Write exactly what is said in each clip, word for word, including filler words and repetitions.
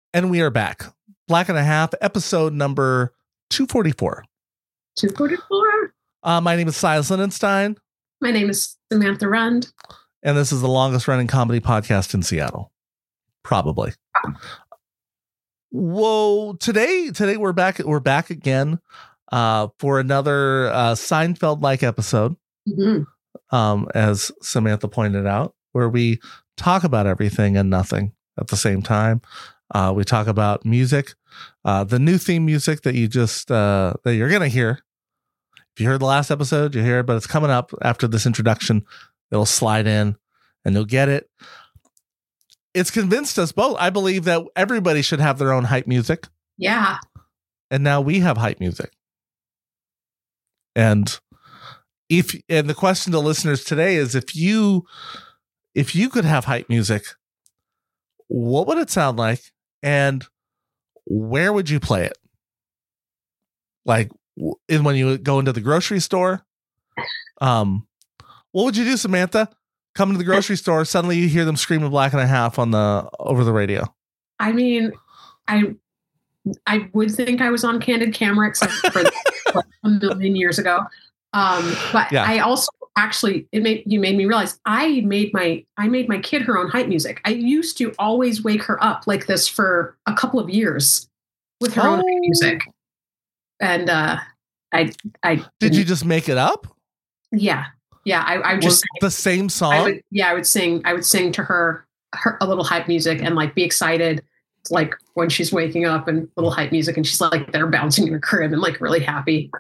And we are back. Black and a Half, episode number two forty-four. two forty-four. Uh, my name is Silas Lindenstein. My name is Samantha Rund. And this is the longest running comedy podcast in Seattle. Probably. Whoa. Today, today we're back. We're back again uh, for another uh, Seinfeld-like episode. Mm-hmm. Um, as Samantha pointed out, where we talk about everything and nothing at the same time. Uh, we talk about music, uh, the new theme music that you just uh, that you're gonna hear. If you heard the last episode, you hear it, but it's coming up after this introduction. It'll slide in, and you'll get it. It's convinced us both. I believe that everybody should have their own hype music. Yeah, and now we have hype music. And if and the question to listeners today is, if you if you could have hype music, what would it sound like? And where would you play it? Like in when you go into the grocery store? Um, what would you do, Samantha? Come to the grocery store, suddenly you hear them screaming Black and a Half on the over the radio. I mean, I I would think I was on candid camera, except for like a million years ago. Um, but yeah. I also actually it made you made me realize I made my I made my kid her own hype music. I used to always wake her up like this for a couple of years with her oh. own hype music. And uh, I I did you just make it up? Yeah, yeah. I, I would just the same song. I would, yeah, I would sing. I would sing to her her a little hype music and like be excited, like when she's waking up and little hype music, and she's like there bouncing in her crib and like really happy.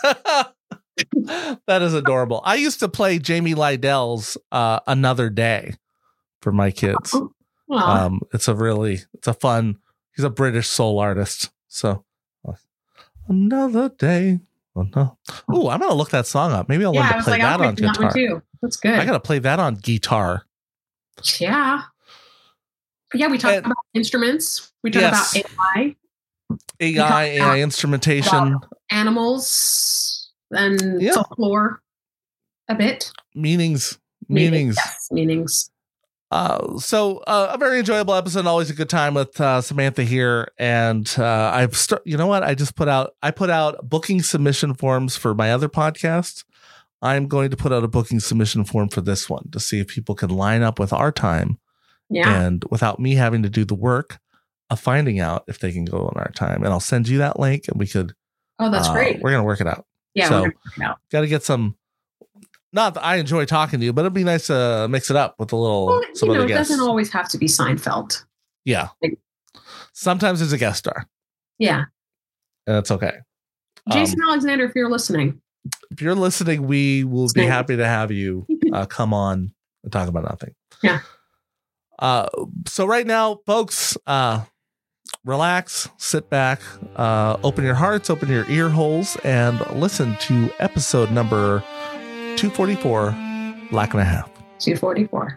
That is adorable. I used to play Jamie Lydell's uh, Another Day for my kids. Oh, um, it's a really, it's a fun, he's a British soul artist. So uh, Another Day. Oh, no. Ooh, I'm going to look that song up. Maybe I'll yeah, learn to play like, that on guitar. That too. That's good. I got to play that on guitar. Yeah. Yeah, we talk and, about instruments. We talk yes. about A I. A I, A I instrumentation. Animals. And yeah. folklore a bit. Meanings. Meanings. Yes, meanings. Uh, so uh, a very enjoyable episode. Always a good time with uh, Samantha here. And uh, I've start, you know what? I just put out, I put out booking submission forms for my other podcast. I'm going to put out a booking submission form for this one to see if people can line up with our time. Yeah. And without me having to do the work of finding out if they can go on our time. And I'll send you that link and we could. Oh, that's uh, great. We're going to work it out. Yeah, so got to get some. Not that I enjoy talking to you, but it'd be nice to mix it up with a little. Well, some you know, other it guests. doesn't always have to be Seinfeld. Yeah, like, sometimes there's a guest star. Yeah, and that's okay. Jason um, Alexander, if you're listening, if you're listening, we will Same. be happy to have you uh, come on and talk about nothing. Yeah. Uh, so right now, folks, uh, relax, sit back, uh, open your hearts, open your ear holes, and listen to episode number two forty-four, Black and a Half. two forty-four.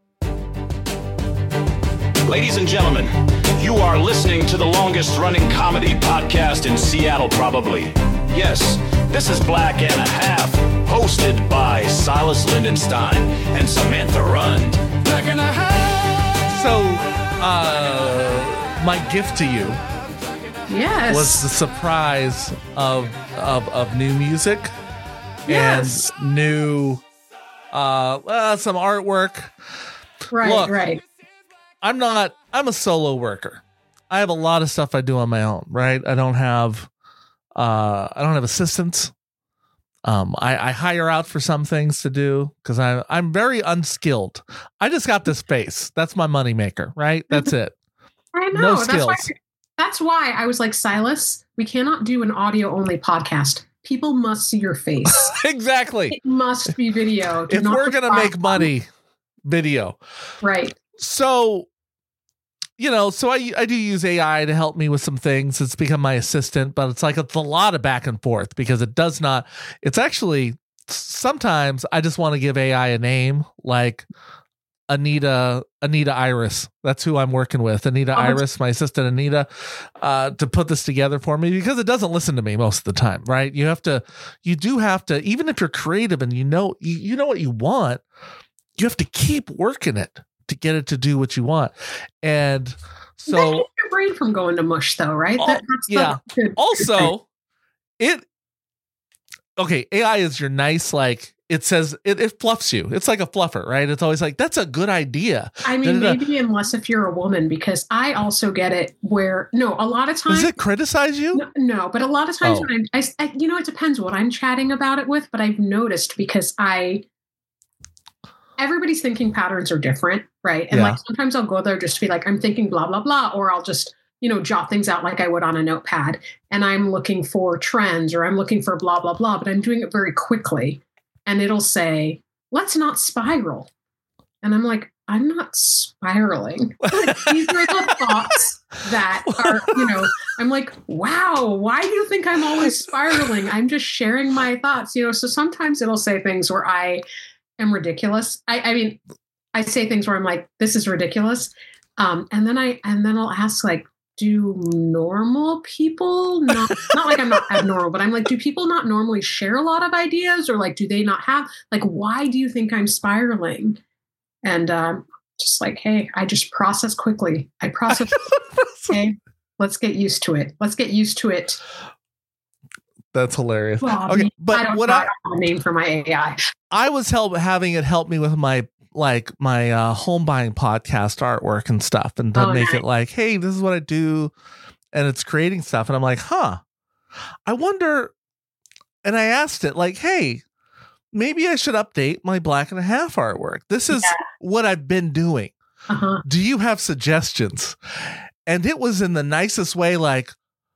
Ladies and gentlemen, you are listening to the longest running comedy podcast in Seattle, probably. Yes, this is Black and a Half, hosted by Silas Lindenstein and Samantha Rund. Black and a Half. So, uh... my gift to you yes. was the surprise of of, of new music yes. and new uh, uh some artwork. Right, Look, right. I'm not I'm a solo worker. I have a lot of stuff I do on my own, right? I don't have uh I don't have assistants. Um I, I hire out for some things to do because I I'm very unskilled. I just got this face. That's my moneymaker, right? That's it. I know. No that's skills. why, that's why I was like, Silas, we cannot do an audio only podcast. People must see your face. Exactly. It must be video. Do if not we're going to make money, video. Right. So, you know, so I, I do use A I to help me with some things. It's become my assistant, but it's like it's a lot of back and forth because it does not, it's actually, sometimes I just want to give A I a name like Anita, Anita Iris. That's who I'm working with. Anita oh, Iris, my assistant Anita, uh, to put this together for me because it doesn't listen to me most of the time, right? You have to, you do have to, even if you're creative and you know, you, you know what you want, you have to keep working it to get it to do what you want. And So that keeps your brain from going to mush, though, right? All, that, that's yeah. good, also, it okay. A I is your nice like. It says it, it fluffs you. It's like a fluffer, right? It's always like, that's a good idea. I mean, Da-da-da. maybe unless if you're a woman, because I also get it where, no, a lot of times. Does it criticize you? No, no but a lot of times oh. when I'm, I, I, you know, it depends what I'm chatting about it with, but I've noticed because I, everybody's thinking patterns are different, right? And yeah. like sometimes I'll go there just to be like, I'm thinking blah, blah, blah, or I'll just, you know, jot things out like I would on a notepad and I'm looking for trends or I'm looking for blah, blah, blah, but I'm doing it very quickly. And it'll say, let's not spiral. And I'm like, I'm not spiraling. Like, these are the thoughts that are, you know, I'm like, wow, why do you think I'm always spiraling? I'm just sharing my thoughts, you know. So sometimes it'll say things where I am ridiculous. I, I mean, I say things where I'm like, this is ridiculous. Um, and then I, and then I'll ask like, do normal people not, not like I'm not abnormal, but I'm like, do people not normally share a lot of ideas or like, do they not have, like, why do you think I'm spiraling? And um, just like, hey, I just process quickly. I process. Okay, let's get used to it. Let's get used to it. That's hilarious. Well, okay, I but I don't, what know, I, I don't have a name for my A I. I was help having it help me with my like my uh, home buying podcast artwork and stuff, and to Oh, make nice. it like, hey, this is what I do, and it's creating stuff, and I'm like, huh, I wonder. And I asked it like, hey, maybe I should update my black and a half artwork. This is Yeah. what I've been doing. Uh-huh. Do you have suggestions? And it was in the nicest way, like,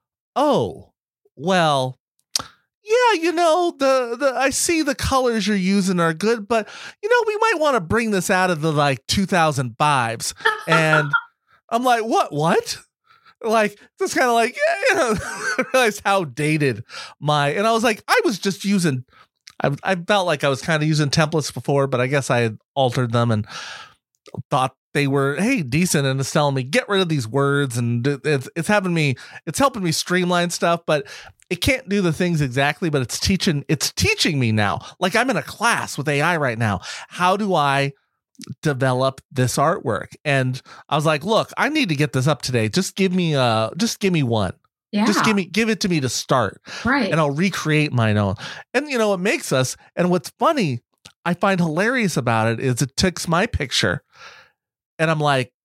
oh, well, yeah, you know, the, the I see the colors you're using are good, but, you know, we might want to bring this out of the, like, two thousand fives. And I'm like, what, what? Like, just kind of like, yeah, you know, I realized how dated my, and I was like, I was just using, I, I felt like I was kind of using templates before, but I guess I had altered them and thought they were, hey, decent. And it's telling me, get rid of these words. And it's, it's having me, it's helping me streamline stuff, but it can't do the things exactly, but it's teaching, it's teaching me now. Like I'm in a class with A I right now. How do I develop this artwork? And I was like, look, I need to get this up today. Just give me uh just give me one. Yeah. Just give me give it to me to start. Right. And I'll recreate mine own. And you know, it makes us, and what's funny, I find hilarious about it is it takes my picture and I'm like,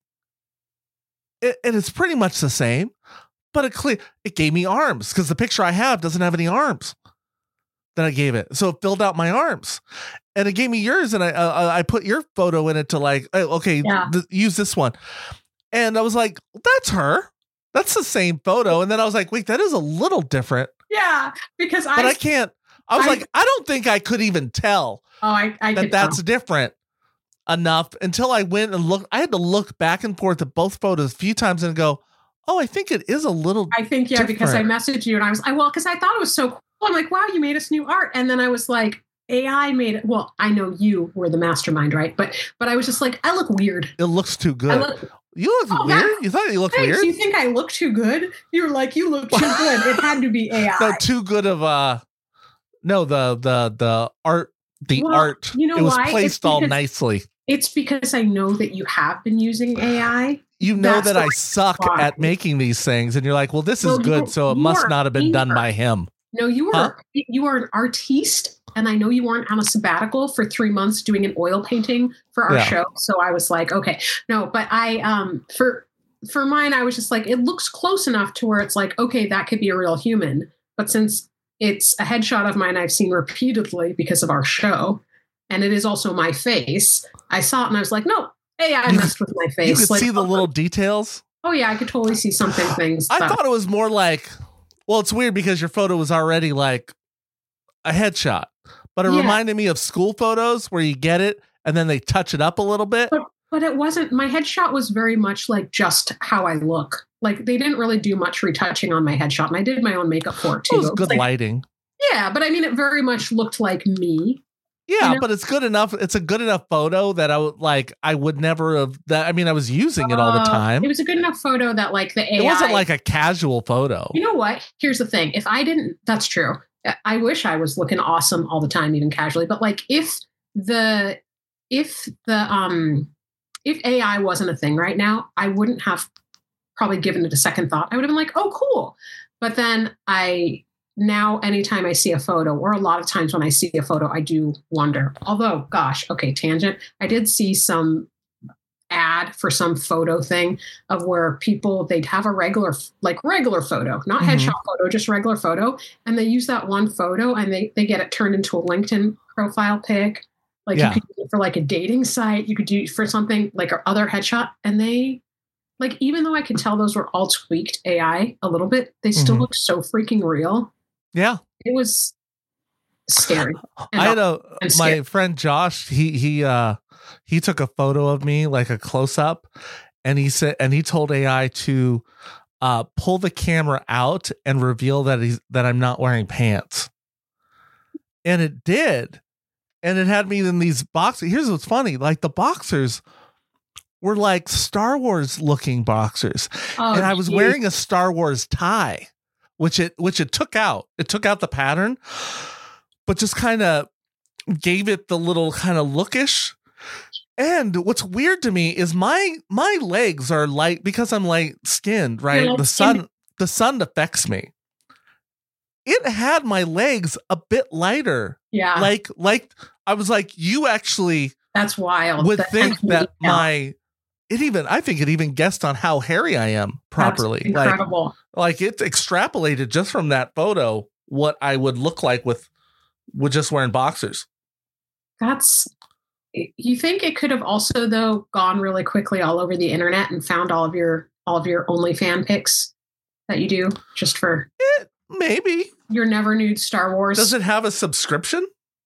it, and it's pretty much the same, but it clear it gave me arms because the picture I have doesn't have any arms that I gave it. So it filled out my arms. And it gave me yours, and I uh, I put your photo in it to like, oh, okay, Yeah. th- use this one. And I was like, that's her. That's the same photo. And then I was like, wait, that is a little different. Yeah, because But I, I, can't. I was I- like, I don't think I could even tell oh, I, I that could that's tell. different enough until I went and looked. I had to look back and forth at both photos a few times and go, oh, I think it is a little. I think, yeah, because I different. messaged you and I was, I, well, because I thought it was so cool. I'm like, wow, you made us new art. And then I was like, A I made it. Well, I know you were the mastermind, right? But but I was just like, I look weird. It looks too I good. look, You look Oh, weird. that- You thought you looked Thanks. weird. You think I look too good? You were like, you look too good. It had to be A I. No, too good of uh no, the the the art the Well, art. you know it was why? It's placed all because- nicely. It's because I know that you have been using A I. You know that's that the I reason suck why. at making these things, and you're like, well, this is Well, good, you- so it you must are not have been done painter. by him. No, you were Huh? you are an artiste, and I know you weren't on a sabbatical for three months doing an oil painting for our Yeah. show. So I was like, okay, no, but I um for for mine, I was just like, it looks close enough to where it's like, okay, that could be a real human. But since it's a headshot of mine I've seen repeatedly because of our show, and it is also my face, I saw it and I was like, no, hey, I You messed with my face. You could Like, see the oh, little details. Oh yeah, I could totally see something things. I that- thought it was more like, well, it's weird because your photo was already like a headshot, but it Yeah. reminded me of school photos where you get it and then they touch it up a little bit. But it wasn't, my headshot was very much like just how I look. Like they didn't really do much retouching on my headshot. And I did my own makeup for it too. It was It was good like- lighting. Yeah, but I mean, it very much looked like me. Yeah, You know? but it's good enough. It's a good enough photo that I would like. I would never have. That I mean, I was using it all the Uh, time. It was a good enough photo that like the A I. It wasn't like a casual photo. You know what? Here's the thing. If I didn't, that's true. I wish I was looking awesome all the time, even casually. But like if the, if the, um, if A I wasn't a thing right now, I wouldn't have probably given it a second thought. I would have been like, oh, cool. But then I, now anytime I see a photo, or a lot of times when I see a photo, I do wonder. Although, gosh, okay, tangent. I did see some ad for some photo thing of where people, they'd have a regular, like regular photo, not mm-hmm. headshot photo, just regular photo. And they use that one photo and they, they get it turned into a LinkedIn profile pic. Like yeah. you could do it for like a dating site. You could do it for something like our other headshot. And they, like, even though I could tell those were all tweaked A I a little bit, they still mm-hmm. look so freaking real. Yeah. It was scary. I had a, my friend Josh, he, he, uh, he took a photo of me, like a close up, and he said, and he told A I to uh, pull the camera out and reveal that he's, that I'm not wearing pants. And it did. And it had me in these boxers. Here's what's funny. Like the boxers were like Star Wars looking boxers. Oh, and I was geez. wearing a Star Wars tie, which it, which it took out. It took out the pattern, but just kind of gave it the little kind of lookish. And what's weird to me is my my legs are light because I'm light skinned, right? Light the sun skinned. the sun affects me. It had my legs a bit lighter. Yeah. Like like I was like, you actually That's wild. Would that think that my it even I think it even guessed on how hairy I am properly. That's incredible. Like, like it extrapolated just from that photo what I would look like with with just wearing boxers. That's You think it could have also, though, gone really quickly all over the internet and found all of your all of your OnlyFans pics that you do just for it, maybe your never nude Star Wars? Does it have a subscription?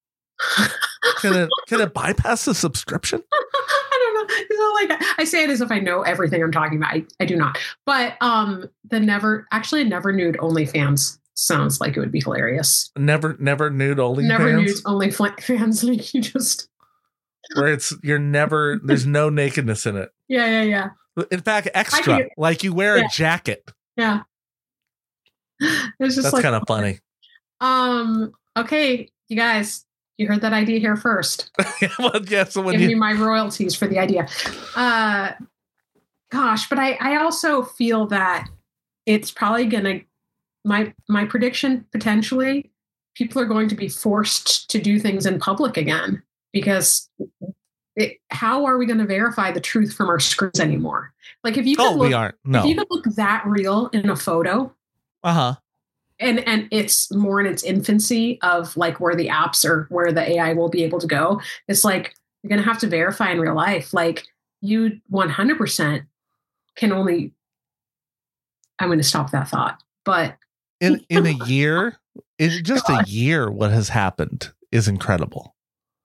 can it can it bypass the subscription? I don't know. It's not like I say it as if I know everything I'm talking about. I, I do not. But um, the never actually never nude OnlyFans sounds like it would be hilarious. Never never nude OnlyFans. Never nude OnlyFans. Like you just. Where it's you're never there's no nakedness in it. Yeah, yeah, yeah. In fact, extra can, like you wear yeah. a jacket. Yeah, it's just that's like, kind of funny. Um. Okay, you guys, you heard that idea here first. Well, yeah. So when give you me my royalties for the idea. Uh, gosh, but I I also feel that it's probably gonna my my prediction potentially people are going to be forced to do things in public again. Because it, how are we going to verify the truth from our screens anymore? Like if you could oh, look, we aren't. No. If you could look that real in a photo, uh huh, and and it's more in its infancy of like where the apps or where the A I will be able to go. It's like you're going to have to verify in real life. Like you one hundred percent can only. I'm going to stop that thought, but in in a year, in just a year, what has happened is incredible.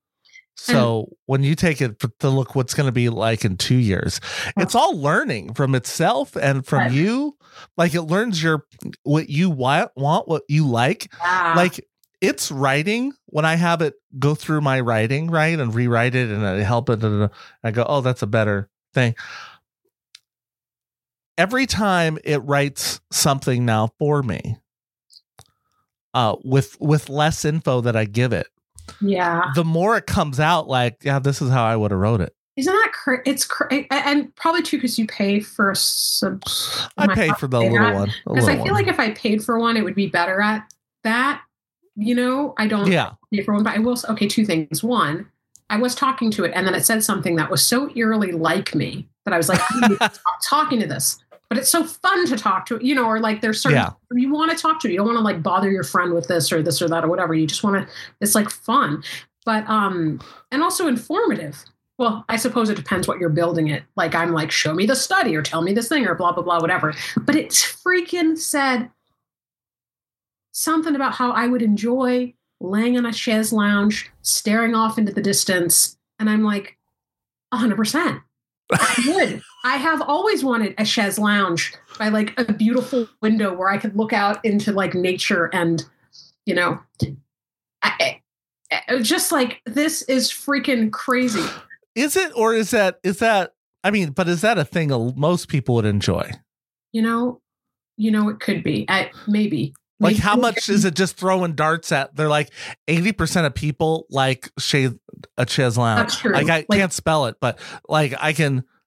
So and, when you take it to look what's going to be like in two years, it's all learning from itself and from right. you. Like it learns your what you want, want what you like. Yeah. Like it's writing. When I have it go through my writing, right, and rewrite it, and I help it, and I go, oh, that's a better thing. Every time it writes something now for me, uh, with with less info that I give it. Yeah. The more it comes out like, yeah, this is how I would have wrote it. Isn't that cra- it's cra- and probably too because you pay for sub. I pay for the little one because I feel one. like if I paid for one, it would be better at that. You know, I don't yeah. pay for one, but I will. Okay, two things. One, I was talking to it, and then it said something that was so eerily like me that I was like, I'm talking to this. But it's so fun to talk to, you know, or like there's certain, yeah. you want to talk to, you don't want to like bother your friend with this or this or that or whatever. You just want to, it's like fun, but, um, and also informative. Well, I suppose it depends what you're building it. Like I'm like, show me the study or tell me this thing or blah, blah, blah, whatever. But it freaking said something about how I would enjoy laying on a chaise lounge, staring off into the distance. And I'm like, a hundred percent. I would. I have always wanted a chaise lounge by like a beautiful window where I could look out into like nature and, you know, I, I, just like this is freaking crazy. Is it, or is that, is that, I mean, but is that a thing most people would enjoy? You know, you know, it could be. I, maybe. Like maybe. How much is it just throwing darts at? They're like eighty percent of people like shade a chaise lounge. That's true. Like I like, can't spell it, but like I can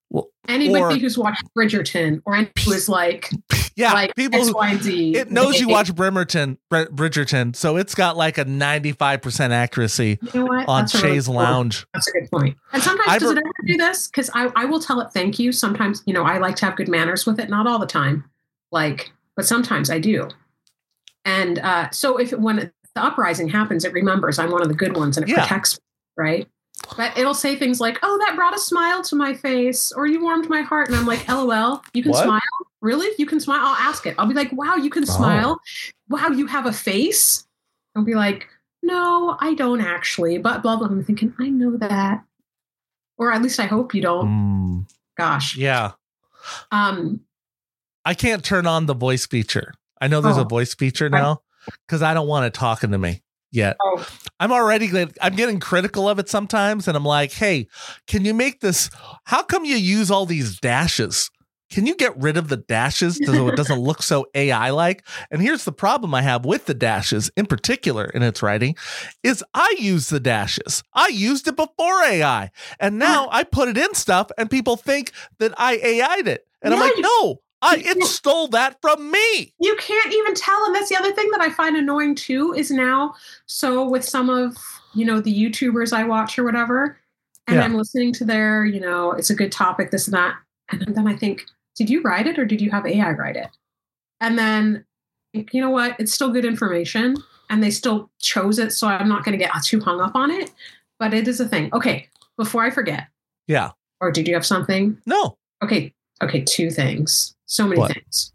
Well, anybody or, who's watched Bridgerton or anyone who is like, yeah, like people X, Y, and Z, it knows they, you watch Bridgerton, Bridgerton, so it's got like a ninety-five percent accuracy you know what? on That's Shays really Lounge. That's a good point. And sometimes I does ver- it ever do this? Because I, I will tell it thank you. Sometimes, you know, I like to have good manners with it. Not all the time, like, but sometimes I do. And uh, so if when the uprising happens, it remembers I'm one of the good ones and it yeah. protects me, right? But it'll say things like, oh, that brought a smile to my face, or you warmed my heart. And I'm like, LOL, you can what? smile? Really? You can smile? I'll ask it. I'll be like, wow, you can oh. smile? Wow, you have a face? I'll be like, no, I don't actually. But blah, blah. I'm thinking, I know that. Or at least I hope you don't. Mm. Gosh. Yeah. Um, I can't turn on the voice feature. I know there's oh. a voice feature now because I don't want it talking to me yet. Oh. I'm already, I'm getting critical of it sometimes. And I'm like, hey, can you make this? How come you use all these dashes? Can you get rid of the dashes so it doesn't look so A I-like? And here's the problem I have with the dashes in particular in its writing is I use the dashes. I used it before A I. And now I put it in stuff and people think that I A I'd it. And yeah, I'm like, you, no, I it stole that from me. You can't even tell. And that's the other thing that I find annoying too is now, so with some of, you know, the YouTubers I watch or whatever, and yeah. I'm listening to their, you know, it's a good topic, this and that. And then I think, did you write it or did you have A I write it? And then, you know what? It's still good information and they still chose it. So I'm not going to get too hung up on it, but it is a thing. Okay. Before I forget. Yeah. Or did you have something? No. Okay. Okay. Two things. So many what? things.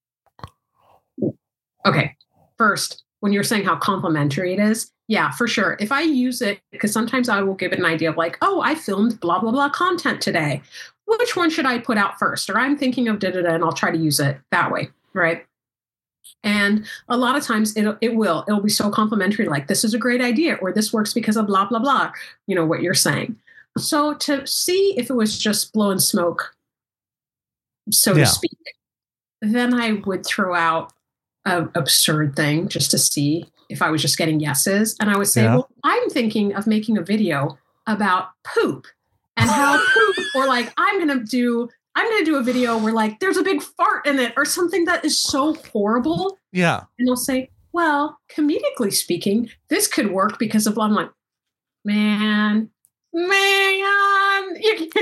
Okay. First, when you're saying how complimentary it is. Yeah, for sure. If I use it, because sometimes I will give it an idea of like, oh, I filmed blah, blah, blah content today. Which one should I put out first? Or I'm thinking of da da da, and I'll try to use it that way, right? And a lot of times it it will. It'll be so complimentary, like this is a great idea, or this works because of blah, blah, blah, you know, what you're saying. So to see if it was just blowing smoke, so yeah. to speak, then I would throw out an absurd thing just to see if I was just getting yeses. And I would say, yeah. well, I'm thinking of making a video about poop. And how poop, or like, I'm going to do, I'm going to do a video where like, there's a big fart in it or something that is so horrible. Yeah. And they'll say, well, comedically speaking, this could work because of, I'm like, man, man.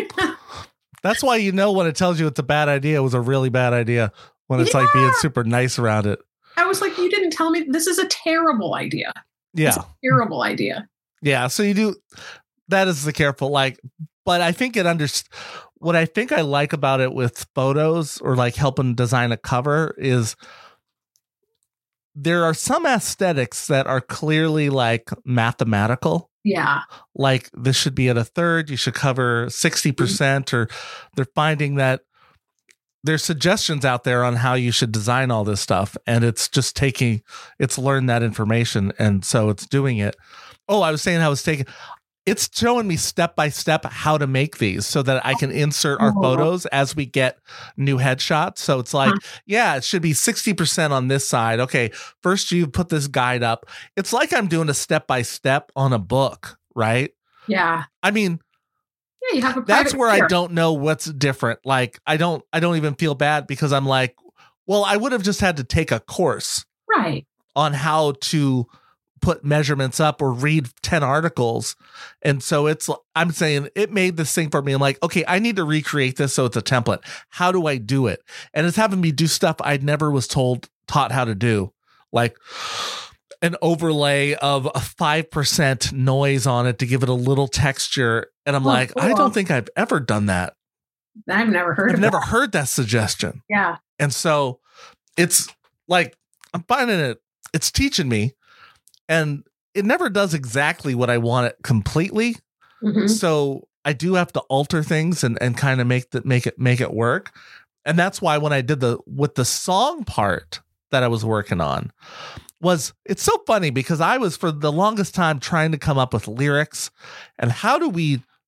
That's why, you know, when it tells you it's a bad idea, it was a really bad idea when it's yeah. like being super nice around it. I was like, you didn't tell me this is a terrible idea. Yeah. It's a terrible idea. Yeah. So you do, that is the careful, like, but I think it under what I think I like about it with photos or like helping design a cover is there are some aesthetics that are clearly like mathematical. Yeah. Like this should be at a third. You should cover sixty percent, or they're finding that there's suggestions out there on how you should design all this stuff. And it's just taking, it's learned that information. And so it's doing it. Oh, I was saying I was taking, it's showing me step by step how to make these so that I can insert our oh. photos as we get new headshots. So it's like, huh. yeah, it should be sixty percent on this side. Okay, first you put this guide up. It's like I'm doing a step by step on a book, right? Yeah. I mean, yeah, you have a that's where career. I don't know what's different. Like, I don't, I don't even feel bad because I'm like, well, I would have just had to take a course, right, on how to put measurements up or read ten articles. And so it's, I'm saying it made this thing for me. I'm like, okay, I need to recreate this so it's a template. How do I do it? And it's having me do stuff I never was told, taught how to do. Like an overlay of a five percent noise on it to give it a little texture. And I'm oh, like, cool. I don't think I've ever done that. I've never heard I've of never that. heard that suggestion. Yeah. And so it's like, I'm finding it, it's teaching me. And it never does exactly what I want it completely. Mm-hmm. So I do have to alter things and, and kind of make that make it make it work. And that's why when I did the with the song part that I was working on was, it's so funny because I was for the longest time trying to come up with lyrics and how do we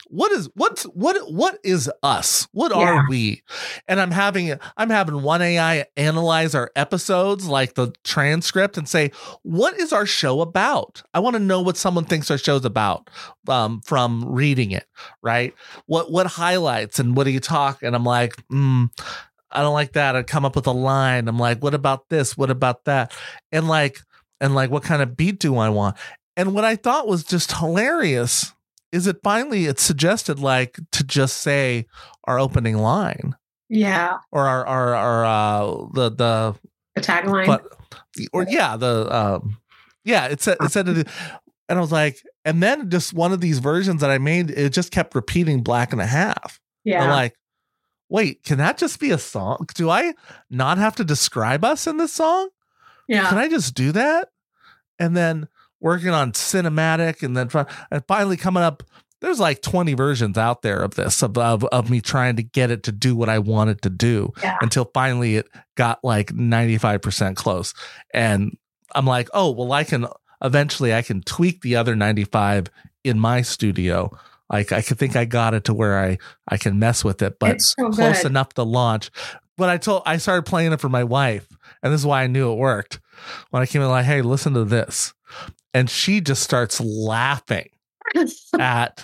what is what's what what is us? What Yeah. are we? And I'm having I'm having one A I analyze our episodes, like the transcript, and say, what is our show about? I want to know what someone thinks our show's about um, from reading it, right? What what highlights and what do you talk? And I'm like, mm, I don't like that. I come up with a line. I'm like, what about this? What about that? And like, and like, what kind of beat do I want? And what I thought was just hilarious is it finally it suggested like to just say our opening line. Yeah. Or our our our uh the the The tagline. But or yeah, the um yeah, it said it said it, and I was like, and then just one of these versions that I made, it just kept repeating black and a half. Yeah. I'm like, wait, can that just be a song? Do I not have to describe us in this song? Yeah. Can I just do that? And then working on cinematic, and then fi- and finally coming up, there's like twenty versions out there of this, of, of, of me trying to get it to do what I wanted to do, Yeah. until finally it got like ninety-five percent close. And I'm like, oh, well, I can eventually I can tweak the other ninety-five in my studio. Like I could think I got it to where I, I can mess with it, but It's so close good. enough to launch. But I told, I started playing it for my wife, and this is why I knew it worked. When I came in, like, hey, listen to this. And she just starts laughing at,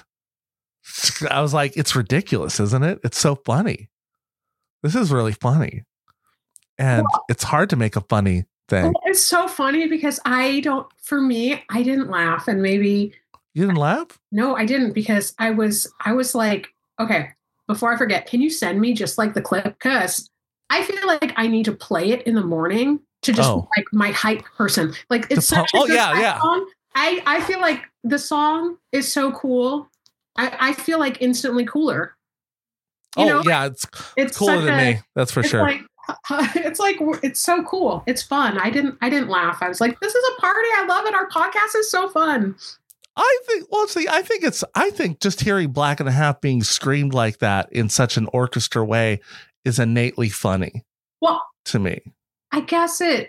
I was like, it's ridiculous, isn't it? It's so funny. This is really funny. And Well- it's hard to make a funny thing. Well, it's so funny because I don't, for me, I didn't laugh, and maybe, You didn't laugh? no, I didn't, because I was, I was like, okay, before I forget, can you send me just like the clip? Because I feel like I need to play it in the morning to just Oh. like my hype person. Like it's To such pump- a oh, good yeah, hype yeah. song. I, I feel like the song is so cool. I, I feel like instantly cooler. You Oh, know, yeah. It's, It's cooler such than a- me. That's for it's sure. like it's like it's so cool. It's fun. I didn't I didn't laugh. I was like, this is a party. I love it. Our podcast is so fun. I think, well, see, I think it's, I think just hearing Black and a Half being screamed like that in such an orchestra way is innately funny Well, to me. I guess it.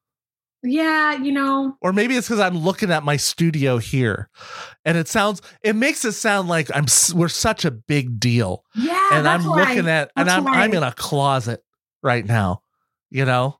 Yeah, you know. Or maybe it's because I'm looking at my studio here, and it sounds, it makes it sound like I'm, s- we're such a big deal, Yeah, and that's I'm why- looking at, and that's I'm, why- I'm in a closet right now, you know.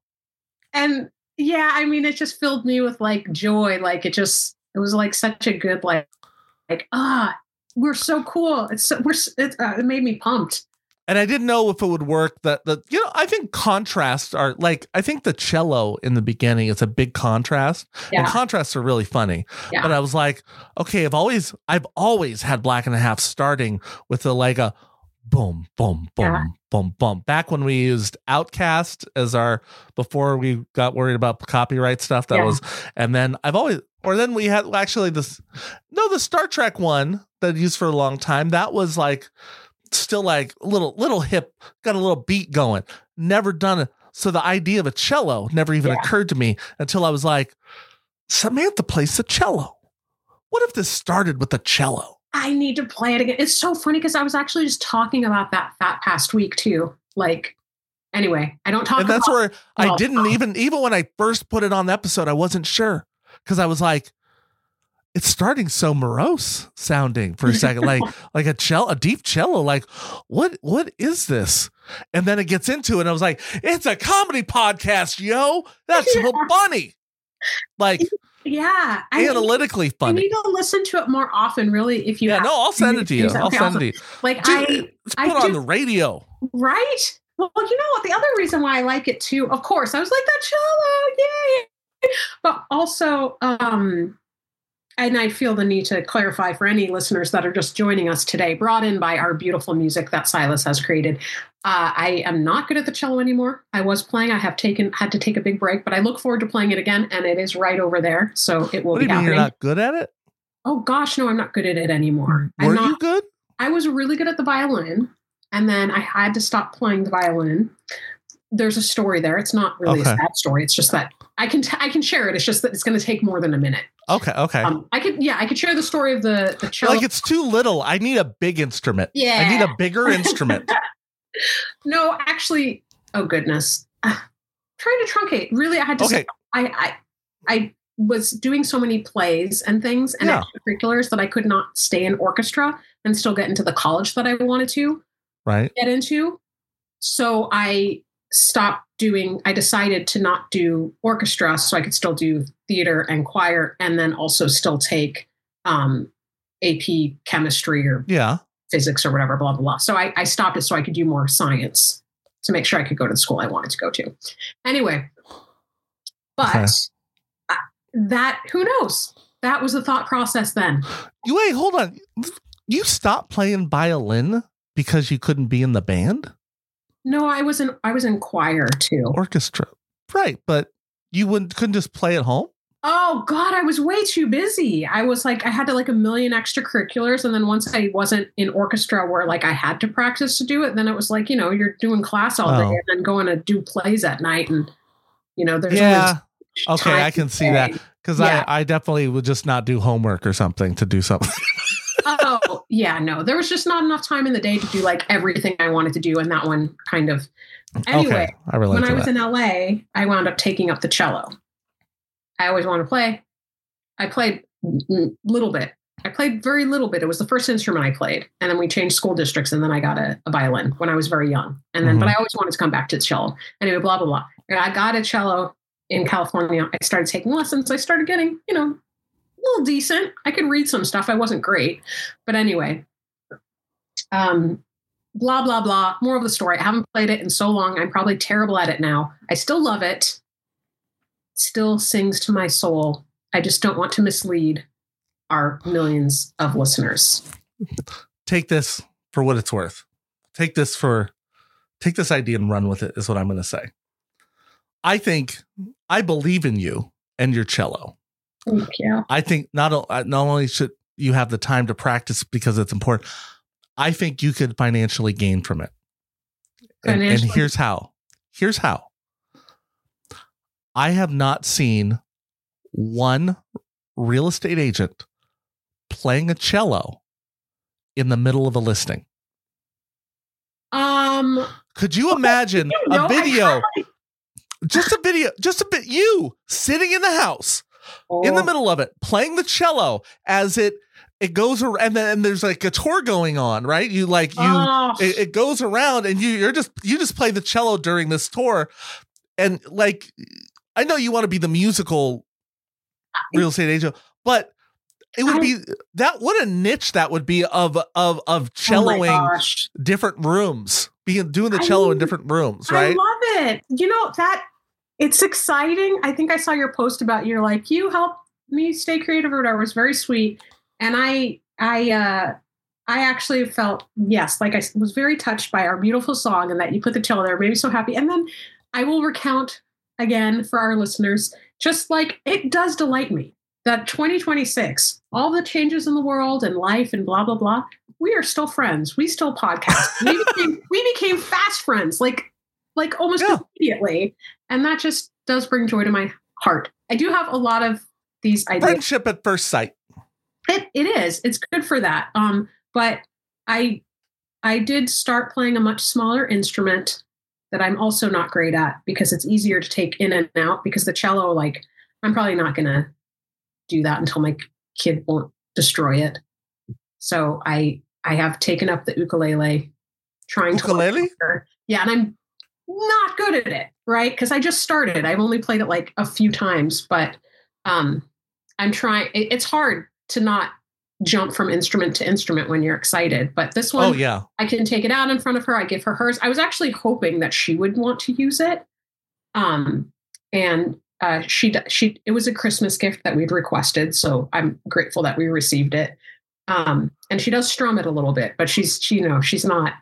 And yeah, I mean, it just filled me with like joy. Like it just, it was like such a good like, like ah, we're so cool. It's so, we're s- it, uh, it made me pumped. And I didn't know if it would work. That the you know, I think contrasts are like, I think the cello in the beginning is a big contrast, and Yeah. contrasts are really funny. Yeah. But I was like, okay, I've always I've always had Black and a Half starting with the like a boom, boom, boom, Yeah. boom, boom. Back when we used Outcast as our, before we got worried about copyright stuff, that Yeah. was, and then I've always, or then we had actually this, no, the Star Trek one that I used for a long time. That was like still like a little, little hip, got a little beat going. Never done it. So the idea of a cello never even Yeah. occurred to me until I was like, Samantha plays the cello. What if this started with the cello? I need to play it again. It's so funny because I was actually just talking about that that past week too. Like, anyway, I don't talk And that's about where I well, didn't even, even when I first put it on the episode, I wasn't sure, because I was like, it's starting so morose sounding for a second, like like a cello, a deep cello. Like, what what is this? And then it gets into it, and I was like, it's a comedy podcast, yo. That's so Yeah. funny, like yeah. I, analytically I funny. need to listen to it more often, really. If you Yeah, have- no, I'll send it to you. Okay, I'll send awesome. it to you. Like Dude, I it's I put on do- the radio. right. Well, you know what? The other reason why I like it too, of course, I was like that cello, yay! But also, um, and I feel the need to clarify for any listeners that are just joining us today, brought in by our beautiful music that Silas has created. Uh, I am not good at the cello anymore. I was playing. I have taken had to take a big break, but I look forward to playing it again, and it is right over there, so it will What do be you mean happening. you're not good at it? Oh gosh, no, I'm not good at it anymore. I'm Were not, you good? I was really good at the violin, and then I had to stop playing the violin. There's a story there. It's not really Okay. a sad story. It's just that I can t- I can share it. It's just that it's going to take more than a minute. Okay, okay. Um, I could yeah, I could share the story of the the cello. Like it's too little. I need a big instrument. Yeah. I need a bigger instrument. No, actually, oh goodness, uh, trying to truncate. Really, I had to. Okay. Stop. I I I was doing so many plays and things and Yeah. extracurriculars that I could not stay in orchestra and still get into the college that I wanted to Right. get into. So I stopped doing, I decided to not do orchestra so I could still do theater and choir, and then also still take um, A P chemistry or Yeah. physics or whatever, blah, blah, blah. So I, I stopped it so I could do more science to make sure I could go to the school I wanted to go to. Anyway, but Okay. I, that, who knows? That was the thought process then. You wait, hold on. You stopped playing violin because you couldn't be in the band? No, I was in, I was in choir too. Orchestra. Right. But you wouldn't couldn't just play at home? Oh God, I was way too busy. I was like, I had to like a million extracurriculars. And then once I wasn't in orchestra where like I had to practice to do it, then it was like, you know, you're doing class all day Oh. and then going to do plays at night. And, you know, there's Yeah. always Okay, time I can to see play. that. Because Yeah. I, I definitely would just not do homework or something to do something. Oh, yeah, no, there was just not enough time in the day to do like everything I wanted to do. And that one kind of, anyway, Okay, I relate when to I was that. in L A, I wound up taking up the cello. I always wanted to play. I played a little bit. I played very little bit. It was the first instrument I played. And then we changed school districts. And then I got a, a violin when I was very young. And then, Mhm. but I always wanted to come back to the cello. Anyway, blah, blah, blah. And I got a cello in California. I started taking lessons. I started getting, you know, a little decent. I could read some stuff. I wasn't great. But anyway, um, blah, blah, blah. More of the story. I haven't played it in so long. I'm probably terrible at it now. I still love it. Still sings to my soul. I just don't want to mislead our millions of listeners. Take this for what it's worth. Take this for, take this idea and run with it is what I'm going to say. I think, I believe in you and your cello. Thank you. I think not, o- not only should you have the time to practice because it's important, I think you could financially gain from it. And, and Financially? here's how. Here's how. I have not seen one real estate agent playing a cello in the middle of a listing. Um, Could you imagine you know, a video, I- just a video, just a bit, you sitting in the house in the Oh, middle of it, playing the cello as it it goes around, and then and there's like a tour going on, right? You like you oh, it, it goes around, and you you're just you just play the cello during this tour, and like I know you want to be the musical real estate agent, but it would I- be that what a niche that would be of of of oh my celloing gosh. different rooms, being doing the I cello in mean, different rooms, I right? love it. You know, that it's exciting. I think I saw your post about you're like, you help me stay creative or whatever. It was very sweet. And I, I, uh, I actually felt, yes, like I was very touched by our beautiful song and that you put the cello there, made me so happy. And then I will recount again for our listeners, just like it does delight me that twenty twenty-six, all the changes in the world and life and blah, blah, blah, we are still friends. We still podcast. we, became, we became fast friends, like, like almost Yeah. immediately. And that just does bring joy to my heart. I do have a lot of these ideas. Friendship at first sight. It, it is. It's good for that. Um, but I I did start playing a much smaller instrument that I'm also not great at because it's easier to take in and out because the cello, like, I'm probably not going to do that until my kid won't destroy it. So I I have taken up the ukulele, trying Ukulele? to learn. Yeah, and I'm not good at it, right? Because I just started. I've only played it like a few times, but um, I'm trying. It, it's hard to not jump from instrument to instrument when you're excited. But this one, Oh yeah. I can take it out in front of her. I give her hers. I was actually hoping that she would want to use it. Um, and uh, she, she, it was a Christmas gift that we'd requested. So I'm grateful that we received it. Um, and she does strum it a little bit, but she's, she, you know, she's not,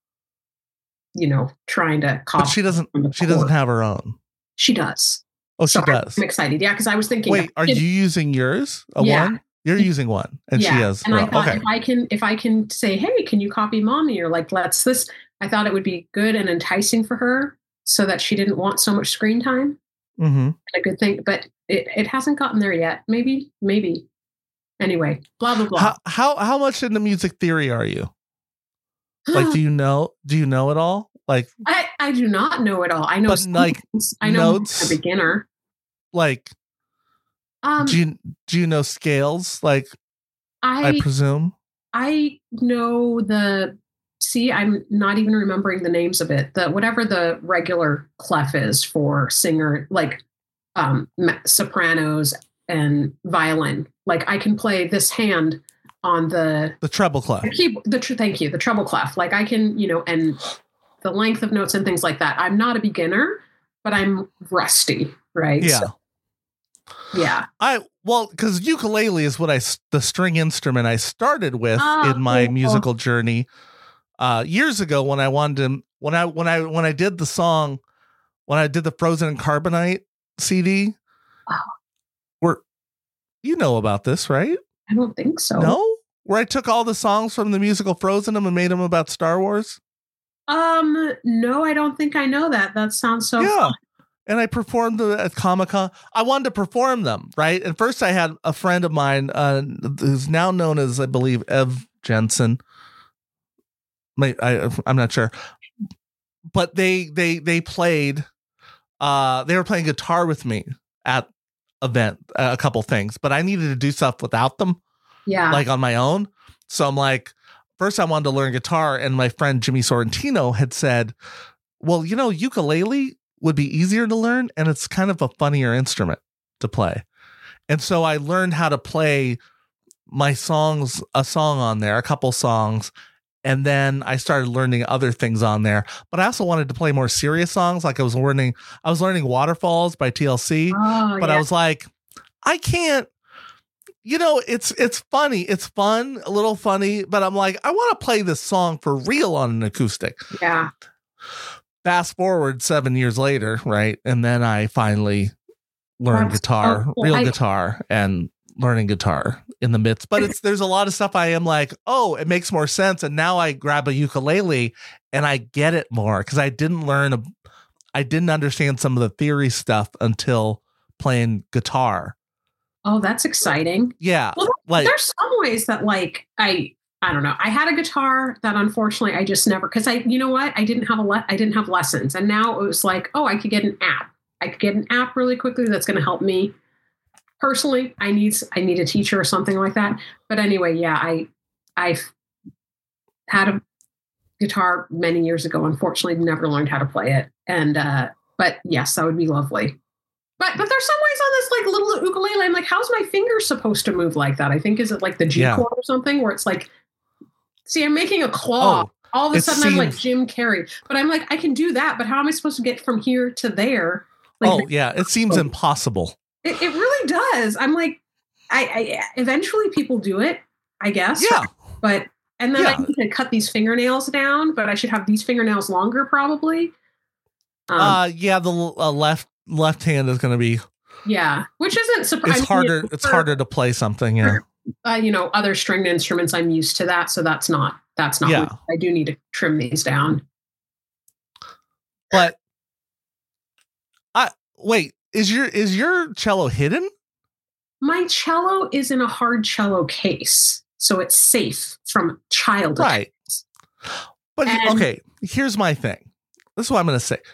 you know, trying to copy. But she doesn't from the she doesn't chord. have her own. She does. Oh, she So I'm- does. I'm excited. Yeah. Cause I was thinking, Wait, are if- you using yours? A Yeah. one? You're using one, and yeah. she has. And her I own. thought Okay. if I can, if I can say, hey, can you copy mommy? Or like, let's this, I thought it would be good and enticing for her so that she didn't want so much screen time. Mm-hmm. A good thing, but it, it hasn't gotten there yet. Maybe, maybe. Anyway, blah, blah, blah. How how how much into music theory are you? Like, do you know? Do you know it all? Like, I, I do not know it all. I know, But, some like, things. I know notes? I'm a beginner. like, Um, do you do you know scales? Like, I, I presume. I know the. See, I'm not even remembering the names of it. The whatever the regular clef is for singer, like um, sopranos and violin. Like I can play this hand on the the treble clef. The keyboard, the thank you, the treble clef. Like I can, you know, and the length of notes and things like that. I'm not a beginner, but I'm rusty, right? Yeah. So, yeah. I well, because ukulele is what I the string instrument I started with oh, in my cool. musical journey uh, years ago when I wanted to when I when I when I did the song when I did the Frozen and Carbonite C D. Oh. Where you know about this, right? I don't think so. No, where I took all the songs from the musical Frozen and made them about Star Wars. Um, no, I don't think I know that. That sounds so yeah. fun. And I performed them at Comic-Con. I wanted to perform them, right? And first I had a friend of mine uh, who's now known as, I believe, Ev Jensen. My, I, I'm not sure. But they they they played, uh, they were playing guitar with me at event, uh, a couple things. But I needed to do stuff without them, yeah, like on my own. So I'm like, first I wanted to learn guitar. And my friend Jimmy Sorrentino had said, well, you know, ukulele would be easier to learn, and it's kind of a funnier instrument to play. And so I learned how to play my songs, a song on there, a couple songs, and then I started learning other things on there. But I also wanted to play more serious songs, like I was learning, I was learning Waterfalls by T L C, oh, but yeah. I was like, I can't, you know, it's it's funny, it's fun, a little funny, but I'm like, I want to play this song for real on an acoustic. Yeah. Fast forward seven years later, right? And then I finally learned That's guitar, so cool. real I, guitar, and learning guitar in the midst. But it's there's a lot of stuff I am like, oh, it makes more sense. And now I grab a ukulele and I get it more because I didn't learn, a, I didn't understand some of the theory stuff until playing guitar. Oh, that's exciting. Yeah. Well, like there's some ways that like I. I don't know. I had a guitar that unfortunately I just never, cause I, you know what? I didn't have a le- I didn't have lessons. And now it was like, oh, I could get an app. I could get an app really quickly. That's going to help me personally. I need, I need a teacher or something like that. But anyway, yeah, I, I've had a guitar many years ago. Unfortunately, never learned how to play it. And, uh, but yes, that would be lovely. But, but there's some ways on this like little ukulele. I'm like, how's my fingers supposed to move like that? I think, is it like the G yeah. chord or something where it's like, see, I'm making a claw. Oh, all of a sudden, seems... I'm like Jim Carrey. But I'm like, I can do that. But how am I supposed to get from here to there? Like, oh, yeah. It seems oh. impossible. It, it really does. I'm like, I, I eventually people do it, I guess. Yeah. But, and then yeah. I need to cut these fingernails down, but I should have these fingernails longer probably. Um, uh, yeah. The uh, left left hand is going to be. Yeah. Which isn't surprising. It's harder. It's for, harder to play something. Yeah. For, Uh, you know, other stringed instruments, I'm used to that. So that's not, that's not, yeah. weird. I do need to trim these down. But I wait, is your, is your cello hidden? My cello is in a hard cello case. So it's safe from child right. attacks. But and, okay, here's my thing. This is what I'm going to say.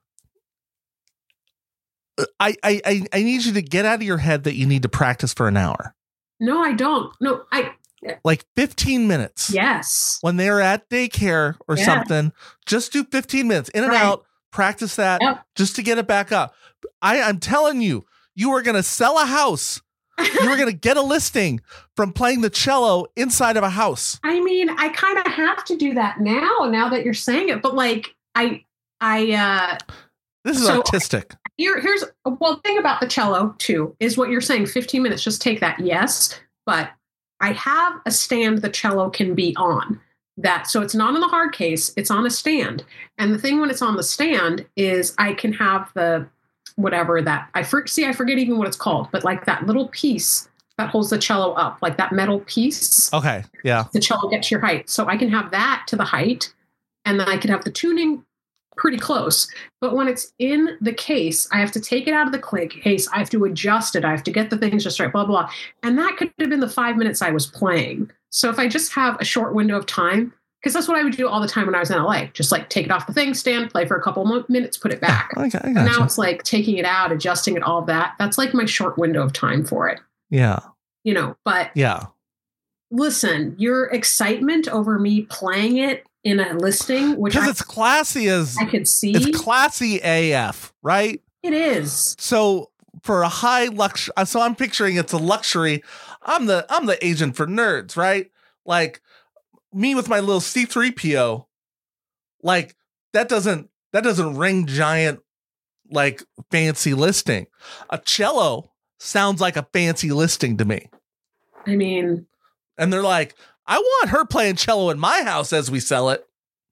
I, I, I need you to get out of your head that you need to practice for an hour. No, I don't. No, I like fifteen minutes. Yes. When they're at daycare or yeah. something, just do fifteen minutes in and right. out, practice that yep. just to get it back up. I, I'm telling you, you are going to sell a house. You are going to get a listing from playing the cello inside of a house. I mean, I kind of have to do that now, now that you're saying it. But like, I, I, uh, this is so artistic. Here, here's well, the thing about the cello too is what you're saying. fifteen minutes, just take that. Yes, but I have a stand the cello can be on. That so it's not in the hard case. It's on a stand. And the thing when it's on the stand is I can have the whatever that I for, see. I forget even what it's called, but like that little piece that holds the cello up, like that metal piece. Okay, yeah. The cello gets your height, so I can have that to the height, and then I can have the tuning pretty close. But when it's in the case, I have to take it out of the case. I have to adjust it. I have to get the things just right, blah, blah. And that could have been the five minutes I was playing. So if I just have a short window of time, because that's what I would do all the time when I was in L A. Just like take it off the thing, stand, play for a couple of minutes, put it back. Yeah, okay, I and now it's like taking it out, adjusting it, all of that. That's like my short window of time for it. Yeah. You know, but yeah. Listen, your excitement over me playing it in a listing, which because it's classy as I could see, it's classy A F, right? It is. So for a high luxury, so I'm picturing it's a luxury. I'm the I'm the agent for nerds, right? Like me with my little C three P O, like that doesn't that doesn't ring giant like fancy listing. A cello sounds like a fancy listing to me. I mean, and they're like, I want her playing cello in my house as we sell it.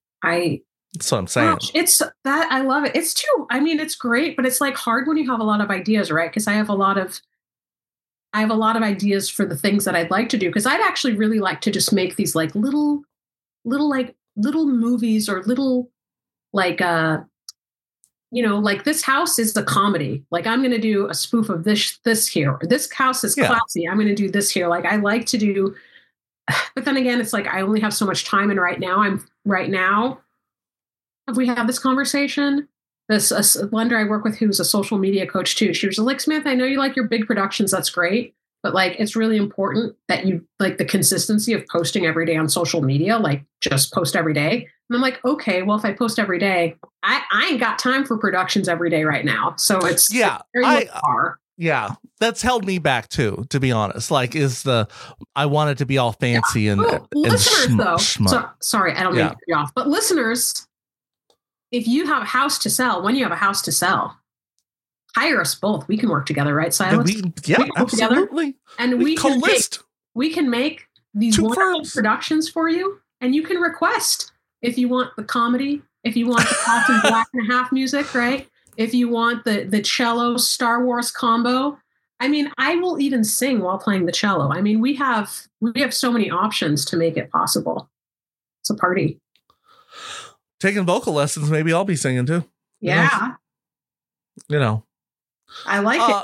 I That's what I'm saying. Gosh, it's that I love it. It's too, I mean, it's great, but it's like hard when you have a lot of ideas, right? Because I have a lot of I have a lot of ideas for the things that I'd like to do. Because I'd actually really like to just make these like little, little like little movies or little like uh you know, like this house is a comedy. Like I'm going to do a spoof of this this here. This house is classy. Yeah. I'm going to do this here. Like I like to do, but then again, it's like I only have so much time, and right now I'm right now. Have we had this conversation? This a lender I work with who's a social media coach too. She was like, Smith, I know you like your big productions. That's great. But like, it's really important that you like the consistency of posting every day on social media, like just post every day. And I'm like, okay, well, if I post every day, I, I ain't got time for productions every day right now. So it's, yeah, it's very I, far. Yeah, that's held me back too, to be honest. Like, is the I want it to be all fancy yeah. and, well, and listeners shm- though. Shm- so, sorry, I don't yeah. mean to cut you off, but listeners, if you have a house to sell, when you have a house to sell, hire us both. We can work together, right, Silas? Yeah, we, yeah we absolutely. And we, we can make, we can make these Two wonderful firms. productions for you, and you can request if you want the comedy, if you want the Austin Black and a Half music, right? If you want the the cello Star Wars combo. I mean, I will even sing while playing the cello. I mean, we have we have so many options to make it possible. It's a party. Taking vocal lessons, maybe I'll be singing too. Yeah. You know. I like uh, it.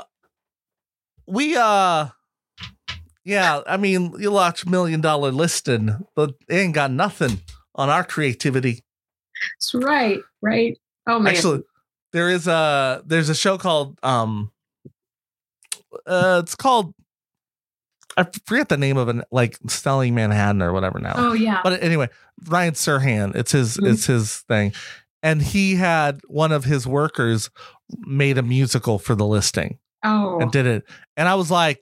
We uh yeah, I mean, you watch Million Dollar Listing, but they ain't got nothing on our creativity. That's right, right. Oh man. Actually, there is a there's a show called um uh it's called I forget the name of it, like Selling Manhattan or whatever now. Oh yeah. But anyway, Ryan Serhant, it's his mm-hmm. it's his thing. And he had one of his workers made a musical for the listing. Oh. And did it. And I was like,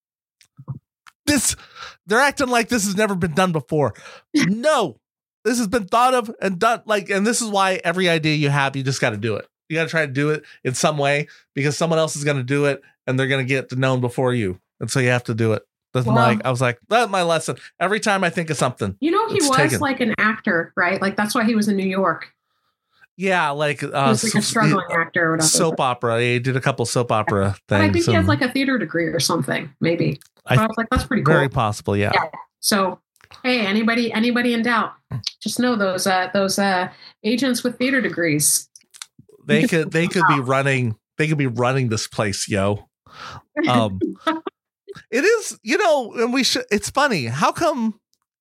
this, they're acting like this has never been done before. No, this has been thought of and done. Like, and this is why every idea you have, you just got to do it. You got to try to do it in some way because someone else is going to do it and they're going to get to known before you. And so you have to do it. Doesn't well, like, I was like, that's my lesson. Every time I think of something. You know, he was taken. like an actor, right? Like that's why he was in New York. Yeah, like, uh, he was like a struggling he, actor or whatever. Soap opera. He did a couple soap opera yeah. things. But I think he has like a theater degree or something, maybe. I, I was like, that's pretty cool. Very possible, yeah. yeah. So, hey, anybody, anybody in doubt, just know those uh, those uh, agents with theater degrees. They could they could be running. They could be running this place, yo. Um, it is, you know, and we should. It's funny. How come?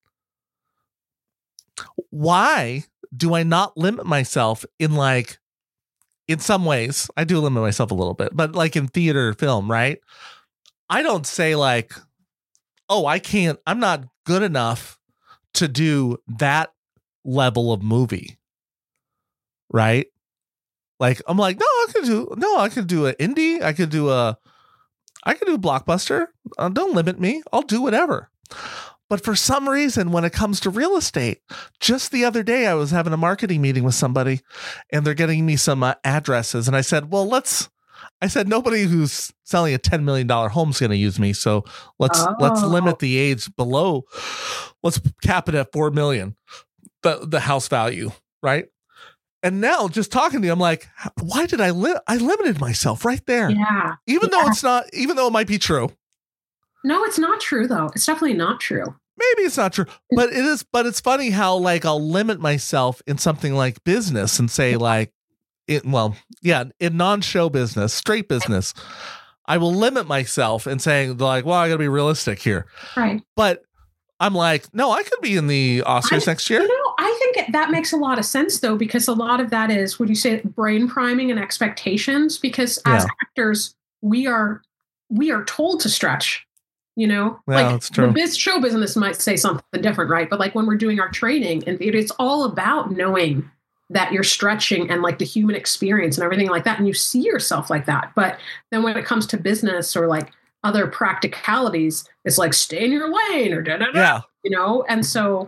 Why? Do I not limit myself in like, in some ways, I do limit myself a little bit, but like in theater, film, right? I don't say like, oh, I can't, I'm not good enough to do that level of movie. Right? Like, I'm like, no, I could do, no, I could do an indie. I could do a, I could do a blockbuster. Uh, don't limit me. I'll do whatever. But for some reason, when it comes to real estate, just the other day, I was having a marketing meeting with somebody and they're getting me some uh, addresses. And I said, well, let's, I said, nobody who's selling a ten million dollars home is going to use me. So let's, oh. let's limit the age below. Let's cap it at four million, the, the house value. Right. And now just talking to you, I'm like, why did I li- I limited myself right there? Yeah. Even yeah. though it's not, even though it might be true. No, it's not true, though. It's definitely not true. Maybe it's not true, but it is. But it's funny how like I'll limit myself in something like business and say like, it, well, yeah, in non-show business, straight business, I will limit myself and saying like, well, I got to be realistic here. Right. But I'm like, no, I could be in the Oscars I, next year. You know, it, that makes a lot of sense though, because a lot of that is, would you say, brain priming and expectations? Because as Yeah. actors, we are we are told to stretch. You know, Yeah, like that's true. the biz show business might say something different, right? But like when we're doing our training and theater, it's all about knowing that you're stretching and like the human experience and everything like that. And you see yourself like that. But then when it comes to business or like other practicalities, it's like stay in your lane or da da da, Yeah. you know? And so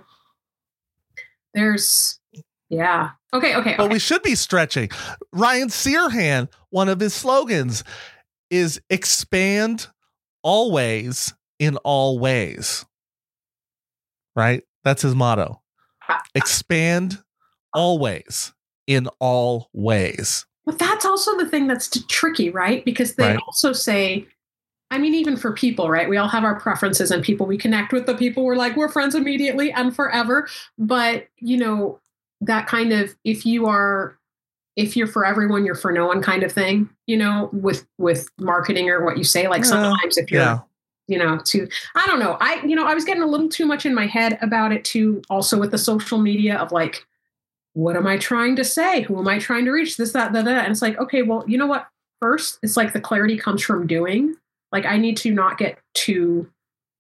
there's, yeah. Okay, okay. But okay. we should be stretching. Ryan Searhan, one of his slogans is expand always in all ways. Right? That's his motto. Expand always in all ways. But that's also the thing that's t- tricky, right? Because they Right. also say, I mean, even for people, right? We all have our preferences and people we connect with, the people we're like, we're friends immediately and forever. But, you know, that kind of, if you are, if you're for everyone, you're for no one kind of thing, you know, with, with marketing or what you say, like Yeah. sometimes if you're, Yeah. you know, too, I don't know. I, you know, I was getting a little too much in my head about it too, also with the social media of like, what am I trying to say? Who am I trying to reach? This, that, that, that. And it's like, okay, well, you know what? First, it's like the clarity comes from doing. Like I need to not get too,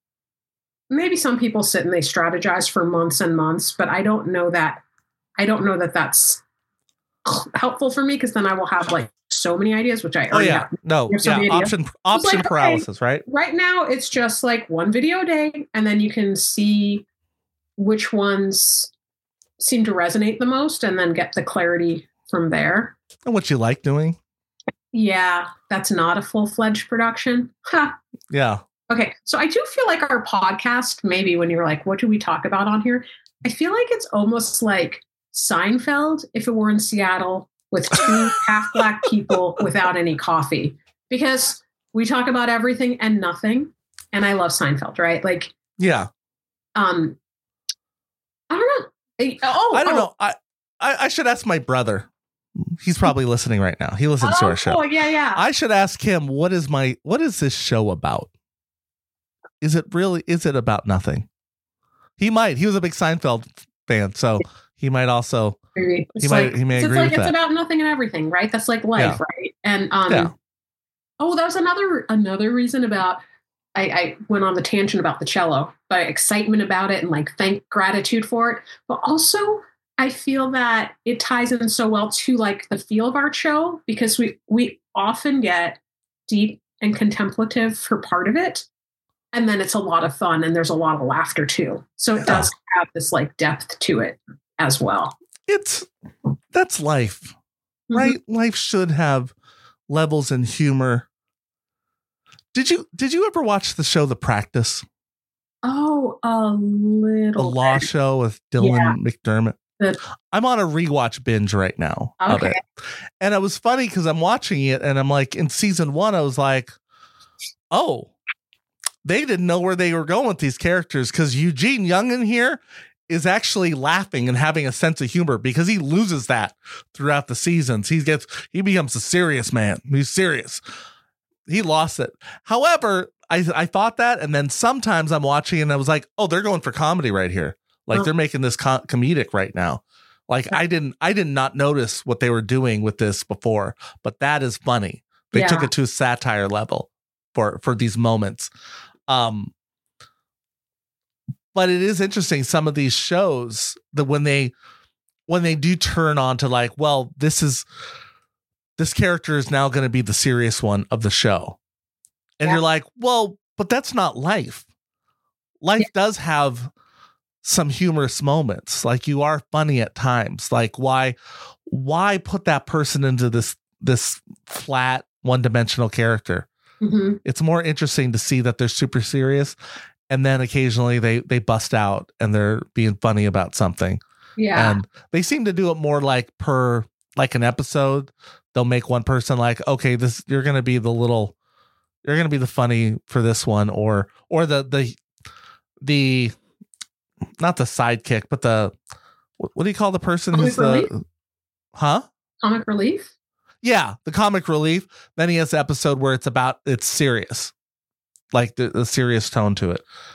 maybe some people sit and they strategize for months and months, but I don't know that, I don't know that that's helpful for me because then I will have like so many ideas, which I Oh already yeah. have. No. Have so Yeah. many ideas. Option option like, okay. paralysis, right? Right now, it's just like one video a day, and then you can see which ones seem to resonate the most and then get the clarity from there. And what you like doing. Yeah, that's not a full-fledged production. Ha. Yeah. Okay, so I do feel like our podcast, maybe when you're like, what do we talk about on here? I feel like it's almost like Seinfeld if it were in Seattle with two half-black people without any coffee. Because we talk about everything and nothing. And I love Seinfeld, right? Like, Yeah. um, I don't know. Oh, I don't oh. know. I, I I should ask my brother. He's probably listening right now. He listens oh, to our show. Oh, yeah, yeah. I should ask him, what is my what is this show about? Is it really is it about nothing? He might. He was a big Seinfeld fan, so he might also It's he like, might he may it's agree like with it's that. about nothing and everything, right? That's like life, Yeah. right? And um, Yeah. oh, that was another another reason about. I, I went on the tangent about the cello, but excitement about it and like thank gratitude for it. But also, I feel that it ties in so well to like the feel of our show because we we often get deep and contemplative for part of it, and then it's a lot of fun and there's a lot of laughter too. So it does have this like depth to it as well. It's that's life, right? Mm-hmm. Life should have levels and humor. Did you did you ever watch the show The Practice? Oh, a little. The law bit. show with Dylan Yeah. McDermott. The- I'm on a rewatch binge right now Okay. of it. And it was funny because I'm watching it and I'm like, in season one, I was like, oh, they didn't know where they were going with these characters because Eugene Young in here is actually laughing and having a sense of humor because he loses that throughout the seasons. He gets he becomes a serious man. He's serious. He lost it. However, I, I thought that, and then sometimes I'm watching and I was like, oh, they're going for comedy right here. Like Oh. they're making this com- comedic right now. Like I didn't, I did not notice what they were doing with this before, but that is funny. They Yeah. took it to a satire level for for these moments. Um, but it is interesting. Some of these shows that when they when they do turn on to like, well, this is. This character is now going to be the serious one of the show. And Yeah. you're like, well, but that's not life. Life yeah. does have some humorous moments. Like you are funny at times. Like why, why put that person into this, this flat one-dimensional character? Mm-hmm. It's more interesting to see that they're super serious. And then occasionally they, they bust out and they're being funny about something. Yeah. And they seem to do it more like per, like an episode. They'll make one person like, okay, this you're gonna be the little, you're gonna be the funny for this one, or or the the the not the sidekick, but the what do you call the person comic who's relief? the huh? Comic relief? Yeah, the comic relief. Then he has an episode where it's about it's serious, like the, the serious tone to it,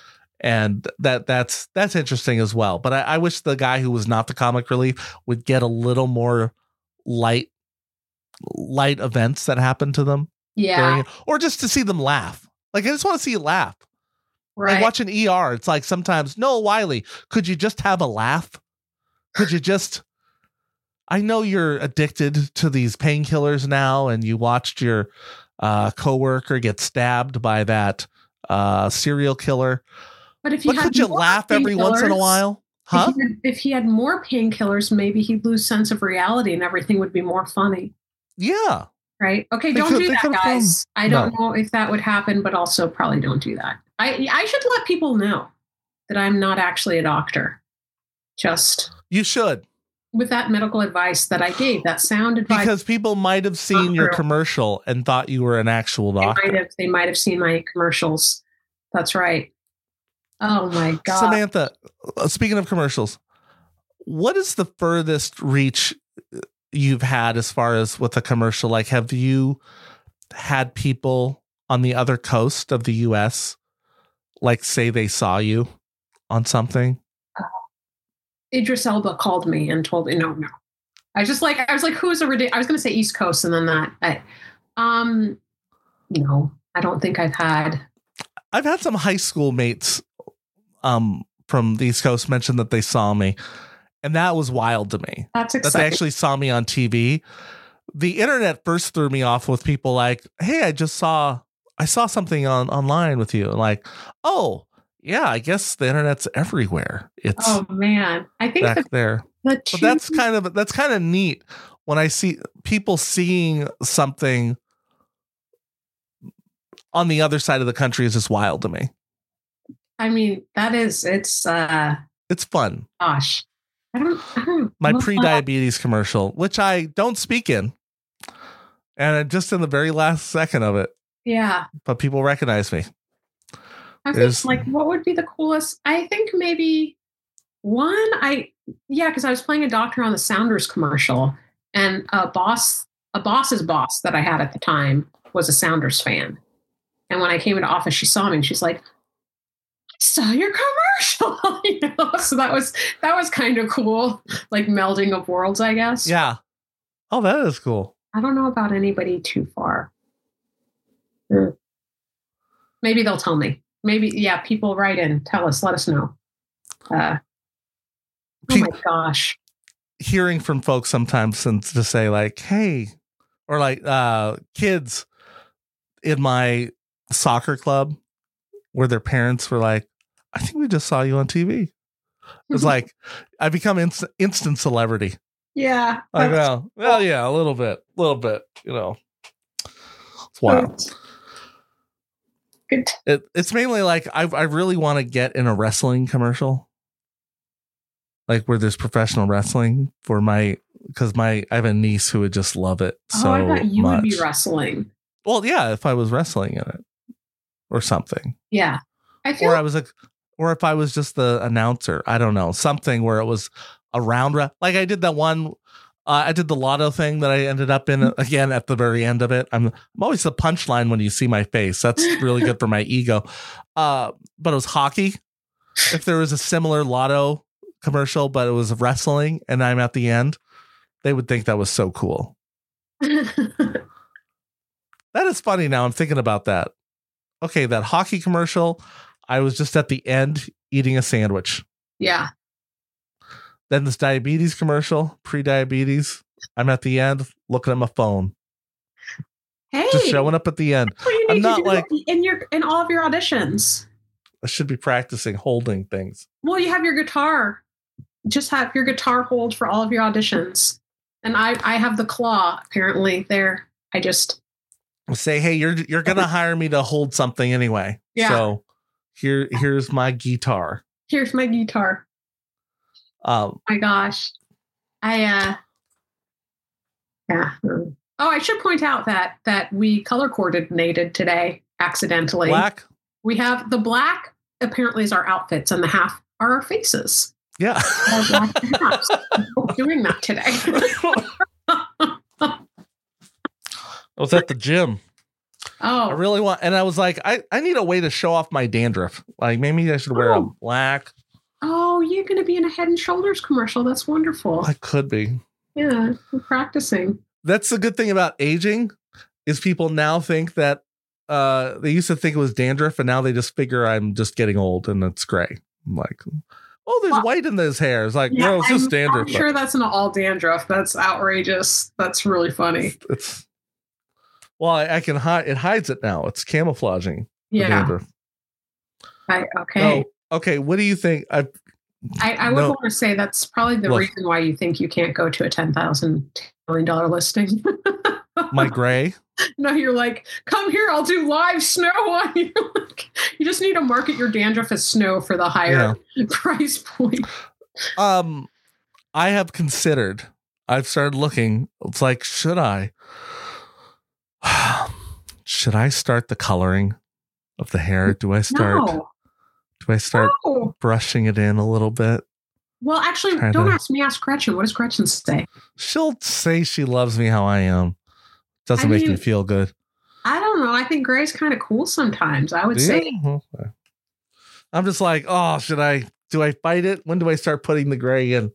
And that that's that's interesting as well. But I, I wish the guy who was not the comic relief would get a little more light light events that happen to them. Yeah. Or just to see them laugh. Like, I just want to see you laugh. Right. Like watching E R, it's like sometimes, Noah Wiley, could you just have a laugh? Could you just, I know you're addicted to these painkillers now, and you watched your uh, coworker get stabbed by that uh, serial killer. But if you but could you laugh every once in a while? Huh? If he, had, if he had more painkillers, maybe he'd lose sense of reality and everything would be more funny. Yeah. Right. Okay. They Don't could, do that, guys. Come. I don't no. know if that would happen, but also probably don't do that. I I should let people know that I'm not actually a doctor. Just you should. With that medical advice that I gave, that sound advice. Because people might have seen your commercial and thought you were an actual doctor. They might have, they might have seen my commercials. That's right. Oh my God. Samantha, speaking of commercials, what is the furthest reach you've had as far as with a commercial? Like, have you had people on the other coast of the U S like say they saw you on something? Uh, Idris Elba called me and told me, no, no. I just like, I was like, who's a ridiculous, I was going to say East Coast and then that. I, um, no, I don't think I've had. I've had some high school mates um, from the East Coast mention that they saw me. And that was wild to me. That's exciting. That they actually saw me on T V. The internet first threw me off with people like, hey, I just saw, I saw something on online with you. Like, oh, yeah, I guess the internet's everywhere. It's oh man, I think back the, there. The but that's kind of, that's kind of neat when I see people seeing something on the other side of the country is just wild to me. I mean, that is, it's, uh, it's fun. Gosh. I don't, I don't My pre-diabetes that. commercial, which I don't speak in, and just in the very last second of it. Yeah. But people recognize me. I think, like, what would be the coolest? I think maybe one, I, yeah, because I was playing a doctor on the Sounders commercial, and a boss, a boss's boss that I had at the time was a Sounders fan. And when I came into office, she saw me and she's like, I saw your commercial. You know? So that was that was kind of cool, like melding of worlds, I guess. Yeah. Oh, that is cool. I don't know about anybody too far. Hmm. Maybe they'll tell me. Maybe, yeah, people write in, tell us, let us know. Uh, oh my gosh. Hearing from folks sometimes and to say like, hey, or like uh, kids in my soccer club where their parents were like, I think we just saw you on T V. It's like I become inst- instant celebrity. Yeah. Like, well, well, yeah, a little bit, a little bit, you know. It's wild. Good. It, it's mainly like I I really want to get in a wrestling commercial, like where there's professional wrestling for my because my I have a niece who would just love it so oh, I thought you much. would be wrestling. Well, yeah, if I was wrestling in it or something. Yeah, I feel. Or I was like, or if I was just the announcer, I don't know, something where it was around like I did that one. Uh, I did the lotto thing that I ended up in again at the very end of it. I'm I'm always the punchline when you see my face. That's really good for my ego. Uh, but it was hockey. If there was a similar lotto commercial, but it was wrestling and I'm at the end, they would think that was so cool. That is funny. Now I'm thinking about that. Okay, that hockey commercial, I was just at the end eating a sandwich. Yeah. Then this diabetes commercial, pre-diabetes, I'm at the end looking at my phone. Hey, just showing up at the end. I'm not like in your in all of your auditions. I should be practicing holding things. Well, you have your guitar. Just have your guitar hold for all of your auditions. And I I have the claw apparently there. I just say, hey, you're you're gonna hire me to hold something anyway. Yeah. So here here's my guitar. Here's my guitar. Um, my gosh. I, uh, yeah. Oh, I should point out that, that we color coordinated today accidentally. Black. We have the black apparently is our outfits and the half are our faces. Yeah. Our black halves. We're doing that today. I was at the gym. Oh, I really want, and I was like, I, I need a way to show off my dandruff. Like maybe I should wear oh. a black. Oh, you're going to be in a Head and Shoulders commercial. That's wonderful. I could be. Yeah, we're practicing. That's the good thing about aging is people now think that uh, they used to think it was dandruff and now they just figure I'm just getting old and it's gray. I'm like, oh, there's well, white in this hair. It's like, yeah, no, it's just I'm, dandruff. I'm sure that's not all dandruff. That's outrageous. That's really funny. It's, it's well, I, I can hide. It hides it now. It's camouflaging. Yeah. Dandruff. I, okay. So, okay. What do you think? I I, I would no, want to say that's probably the look, reason why you think you can't go to a ten thousand million dollar listing. My gray? No, you're like, come here, I'll do live snow on you. You just need to market your dandruff as snow for the higher yeah. price point. Um, I have considered, I've started looking, it's like, should I, should I start the coloring of the hair? Do I start, no. do I start no. brushing it in a little bit? Well, actually, Try don't to, ask me, ask Gretchen. What does Gretchen say? She'll say she loves me how I am. Doesn't I make mean, me feel good. I don't know. I think gray's kind of cool sometimes. I would yeah. say. Okay. I'm just like, oh, should I? Do I fight it? When do I start putting the gray in?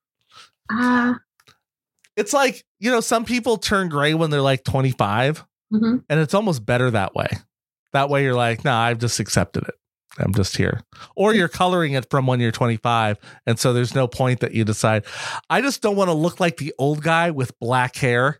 Uh, it's like, you know, some people turn gray when they're like twenty-five, mm-hmm. and it's almost better that way. That way, you're like, nah, I've just accepted it. I'm just here. Or you're coloring it from when you're twenty-five, and so there's no point that you decide. I just don't want to look like the old guy with black hair.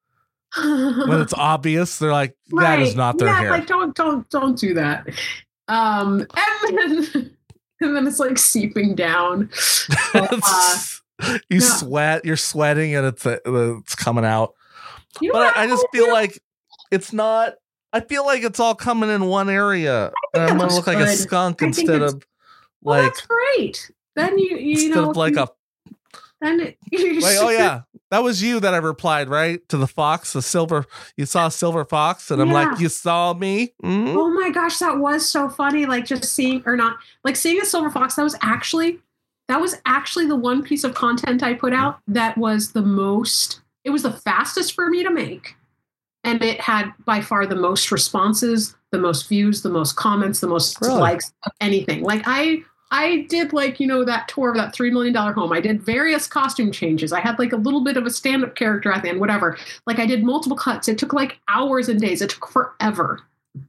When it's obvious, they're like, that right. is not their yeah, hair. Like, don't, don't, don't do that. Um, and then, and then it's like seeping down. But, uh, you no. sweat, you're sweating, and it's uh, it's coming out. You know but I, I just feel do? like it's not. I feel like it's all coming in one area, and I'm gonna look good. like a skunk I instead of well, like. That's great. Then you, you instead know, of like you, a. Then it, you like, oh yeah, that was you that I replied, right, to the fox, the silver. You saw a silver fox, and I'm yeah. like, you saw me. Mm-hmm. Oh my gosh, that was so funny. Like just seeing or not, like seeing a silver fox. That was actually, that was actually the one piece of content I put out that was the most. It was the fastest for me to make, and it had by far the most responses, the most views, the most comments, the most really? likes of anything. Like I. I did like, you know, that tour of that three million dollars home. I did various costume changes. I had like a little bit of a stand-up character at the end, whatever. Like I did multiple cuts. It took like hours and days. It took forever.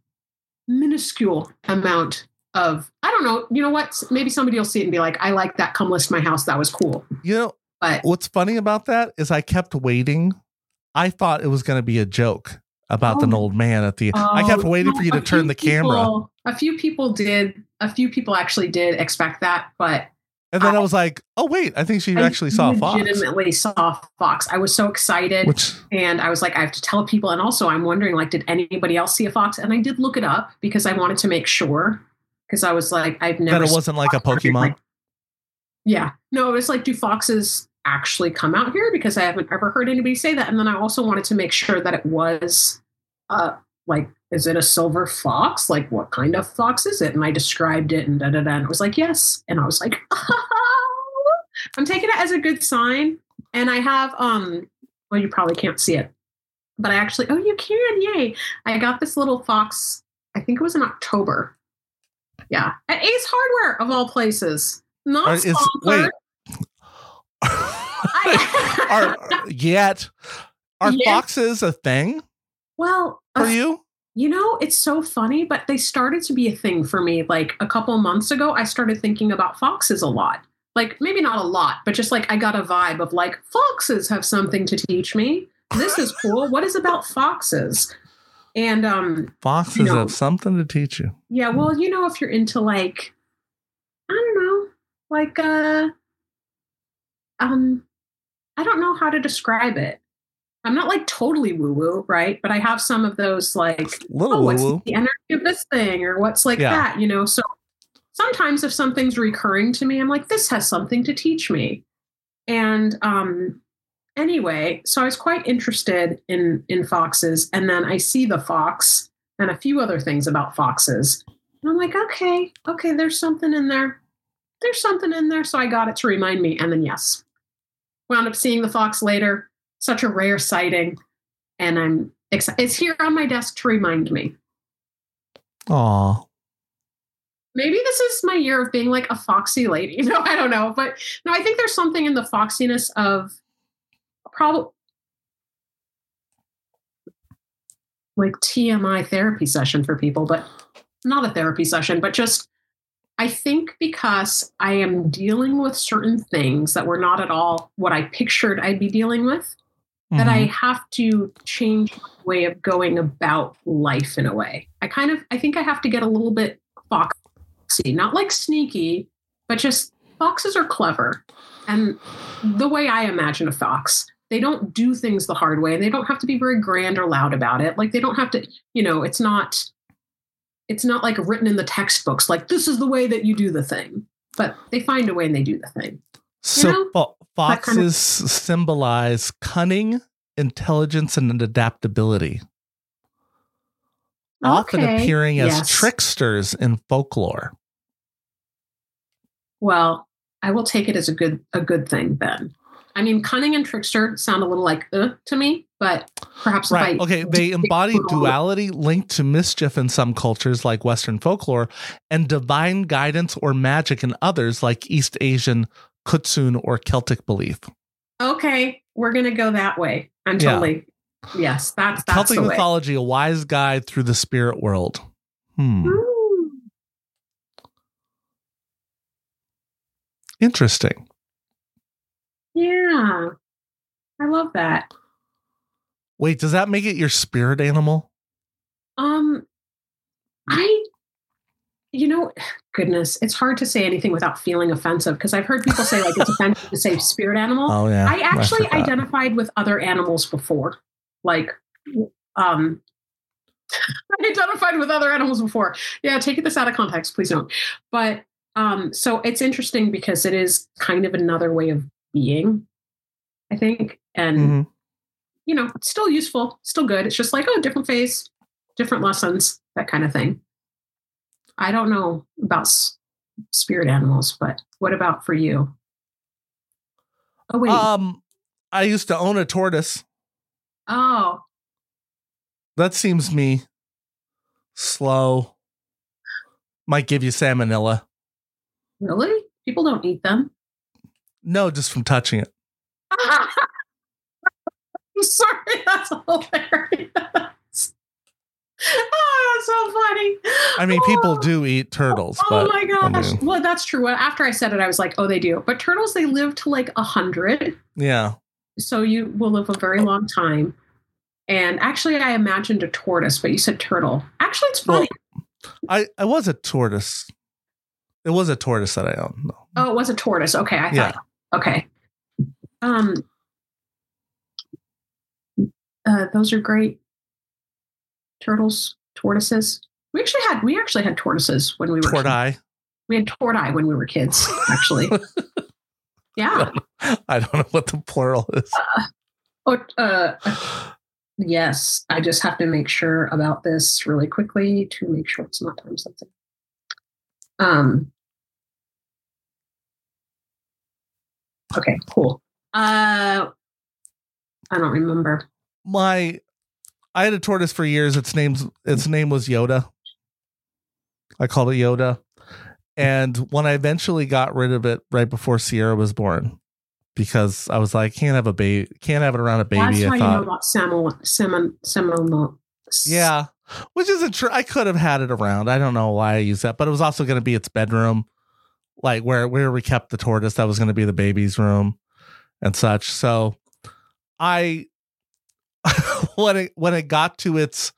Minuscule amount of, I don't know, you know what? Maybe somebody will see it and be like, I like that. Come list my house. That was cool. You know, but what's funny about that is I kept waiting. I thought it was going to be a joke about oh, an old man at the, oh, I kept waiting no, for you to turn the people, camera. A few people did. A few people actually did expect that, but and then I, I was like, "Oh wait, I think she I actually saw a fox." Legitimately saw a fox. I was so excited, Which, and I was like, "I have to tell people." And also, I'm wondering, like, did anybody else see a fox? And I did look it up because I wanted to make sure. Because I was like, I've never. That it wasn't like a Pokemon. Yeah, no, it was like, do foxes actually come out here? Because I haven't ever heard anybody say that. And then I also wanted to make sure that it was, uh, like. Is it a silver fox? Like, what kind of fox is it? And I described it and da da da. And it was like, yes. And I was like, oh. I'm taking it as a good sign. And I have, um, well, you probably can't see it, but I actually, oh, you can, yay! I got this little fox. I think it was in October. Yeah, at Ace Hardware of all places. Not uh, sponsored. Wait. are yet are yeah. foxes a thing? Well, for uh, you. You know, it's so funny, but they started to be a thing for me. Like a couple months ago, I started thinking about foxes a lot. Like maybe not a lot, but just like I got a vibe of like foxes have something to teach me. This is cool. What is about foxes? And um foxes you know, have something to teach you. Yeah, well, you know, if you're into like, I don't know, like uh um I don't know how to describe it. I'm not like totally woo-woo, right? But I have some of those like, little oh, what's woo-woo. the energy of this thing? Or what's like yeah. that, you know? So sometimes if something's recurring to me, I'm like, this has something to teach me. And um, anyway, so I was quite interested in, in foxes. And then I see the fox and a few other things about foxes. And I'm like, okay, okay, there's something in there. There's something in there. So I got it to remind me. And then, yes, wound up seeing the fox later. Such a rare sighting. And I'm It's here on my desk to remind me. Aw. Maybe this is my year of being like a foxy lady. No, I don't know. But no, I think there's something in the foxiness of probably like T M I therapy session for people, but not a therapy session, but just I think because I am dealing with certain things that were not at all what I pictured I'd be dealing with, mm-hmm. that I have to change my way of going about life in a way. I kind of, I think I have to get a little bit foxy, not like sneaky, but just foxes are clever. And the way I imagine a fox, they don't do things the hard way. They don't have to be very grand or loud about it. Like they don't have to, you know, it's not, it's not like written in the textbooks, like this is the way that you do the thing, but they find a way and they do the thing. So you know? fo- foxes kind of symbolize cunning, intelligence, and adaptability, okay. often appearing as yes. tricksters in folklore. Well, I will take it as a good a good thing then. I mean, cunning and trickster sound a little like uh to me, but perhaps right. if I okay, they embody duality linked to mischief in some cultures like Western folklore, and divine guidance or magic in others like East Asian Kutsun or Celtic belief. Okay, we're gonna go that way. I'm totally yeah. yes. That's that's Celtic the mythology, way. A wise guide through the spirit world. Hmm. Ooh. Interesting. Yeah, I love that. Wait, does that make it your spirit animal? Um, I, you know, goodness, it's hard to say anything without feeling offensive because I've heard people say like it's offensive to say spirit animal. Oh yeah, I actually I identified with other animals before, like, um, I identified with other animals before. Yeah, taking this out of context, please don't. But um, so it's interesting because it is kind of another way of being, I think, and mm-hmm. you know, it's still useful, still good. It's just like, oh, different phase, different lessons, that kind of thing. I don't know about s- spirit animals, but what about for you? Oh wait, um, I used to own a tortoise. Oh, that seems me. Slow. Might give you salmonella. Really? People don't eat them. No, just from touching it. I'm sorry, that's hilarious. Oh, that's so funny. I mean, people oh. do eat turtles. Oh but, my gosh. I mean, well, that's true. After I said it, I was like, oh, they do. But turtles, they live to like a hundred. Yeah. So you will live a very long time. And actually, I imagined a tortoise, but you said turtle. Actually, it's funny. Well, I, I was a tortoise. It was a tortoise that I owned. No. Oh, it was a tortoise. Okay, I thought. Yeah. Okay. Um. Uh, those are great. Turtles, tortoises. We actually had we actually had tortoises when we were tortoise. Kids. We had tortoise when we were kids. Actually. Yeah. I don't, I don't know what the plural is. Uh, oh, uh, yes. I just have to make sure about this really quickly to make sure it's not time something. Um. Okay, cool. Uh, I don't remember. My, I had a tortoise for years. Its name's its name was Yoda. I called it Yoda, and when I eventually got rid of it right before Sierra was born, because I was like, can't have a baby, can't have it around a baby. That's how I you thought. know about Samuel, Samuel, Samuel. Yeah, which isn't true. I could have had it around. I don't know why I used that, but it was also going to be its bedroom. Like where, where we kept the tortoise, that was going to be the baby's room and such. So I, when it, when it got to its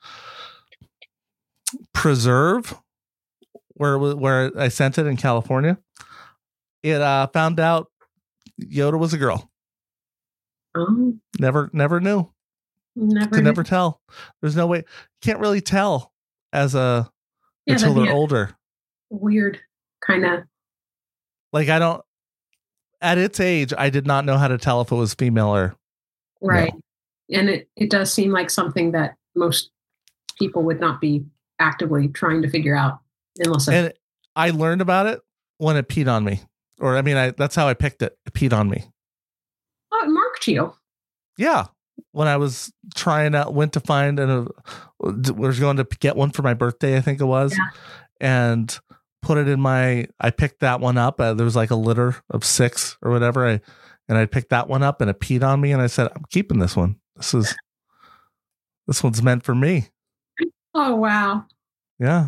preserve, where, where I sent it in California, it uh, found out Yoda was a girl. Oh. Never, never knew. Never Could knew. never tell. There's no way. Can't really tell as a, yeah, until they're older. Weird kind of. Like, I don't, at its age, I did not know how to tell if it was female or. Right. No. And it, it does seem like something that most people would not be actively trying to figure out unless. And it, I learned about it when it peed on me. Or, I mean, I that's how I picked it. It peed on me. Oh, it marked you. Yeah. when I was trying out, went to find and uh, was going to get one for my birthday, I think it was, yeah. and put it in my, I picked that one up. Uh, there was like a litter of six or whatever. I, and I picked that one up and it peed on me. And I said, I'm keeping this one. This is, this one's meant for me. Oh, wow. Yeah.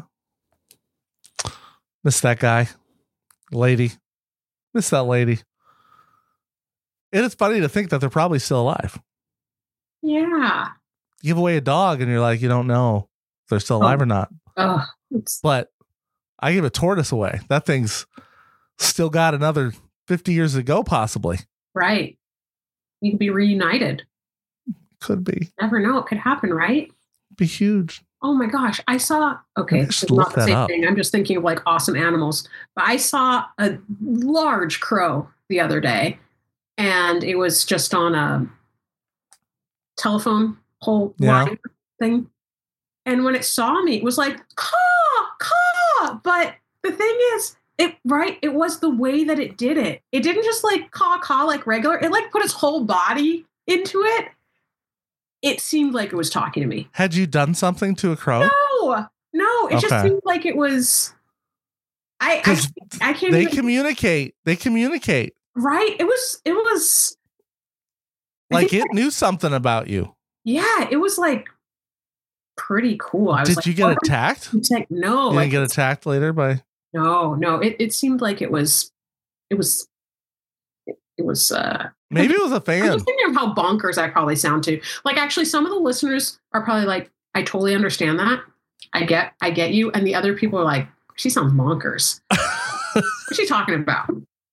Miss that guy, lady, miss that lady. And it's funny to think that they're probably still alive. Yeah. You give away a dog and you're like, you don't know if they're still alive oh. or not. Oh, but I give a tortoise away. That thing's still got another fifty years to go, possibly. Right. You could be reunited. Could be. Never know. It could happen, right? Be huge. Oh my gosh. I saw, okay, it's not the same up. thing. I'm just thinking of like awesome animals. But I saw a large crow the other day, and it was just on a telephone pole yeah. line thing. And when it saw me, it was like, caw, caw. But the thing is, it right, it was the way that it did it. It didn't just like caw, caw like regular. It like put its whole body into it. It seemed like it was talking to me. Had you done something to a crow? No, no. It okay. just seemed like it was. I I, I can't. They even, communicate. They communicate. Right. It was. It was. Like it that, knew something about you. Yeah, it was like pretty cool. I was Did like, you get oh, attacked? Like, no. You like, didn't get attacked later by. No, no. It it seemed like it was. It was. It, it was. uh Maybe it was a fan. I'm just thinking of how bonkers I probably sound to. Like, actually, some of the listeners are probably like, I totally understand that. I get, I get you. And the other people are like, she sounds bonkers. What's she talking about?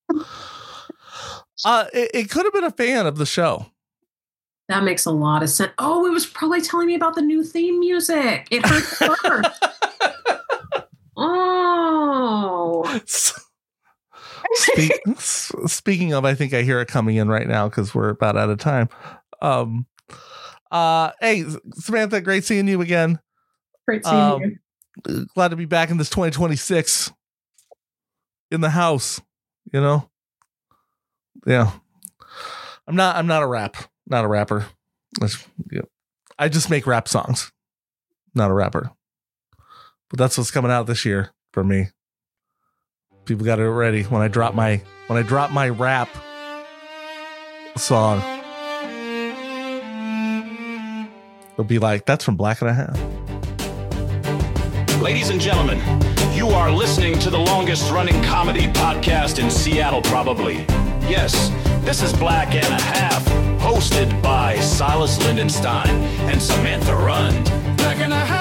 Uh, it, it could have been a fan of the show. That makes a lot of sense. Oh, it was probably telling me about the new theme music. It hurt her. Oh. Speak, speaking of, I think I hear it coming in right now because we're about out of time. Um, uh, hey, Samantha, great seeing you again. Great seeing um, you. Glad to be back in this twenty twenty-six in the house. You know, yeah. I'm not. I'm not a rap. Not a rapper. That's, yeah. I just make rap songs. Not a rapper. But that's what's coming out this year for me. People got it ready when I drop my when I drop my rap song. It'll be like, that's from Black and a Half. Ladies and gentlemen, you are listening to the longest running comedy podcast in Seattle, probably. Yes, this is Black and a Half, hosted by Silas Lindenstein and Samantha Rund. Black and a Half.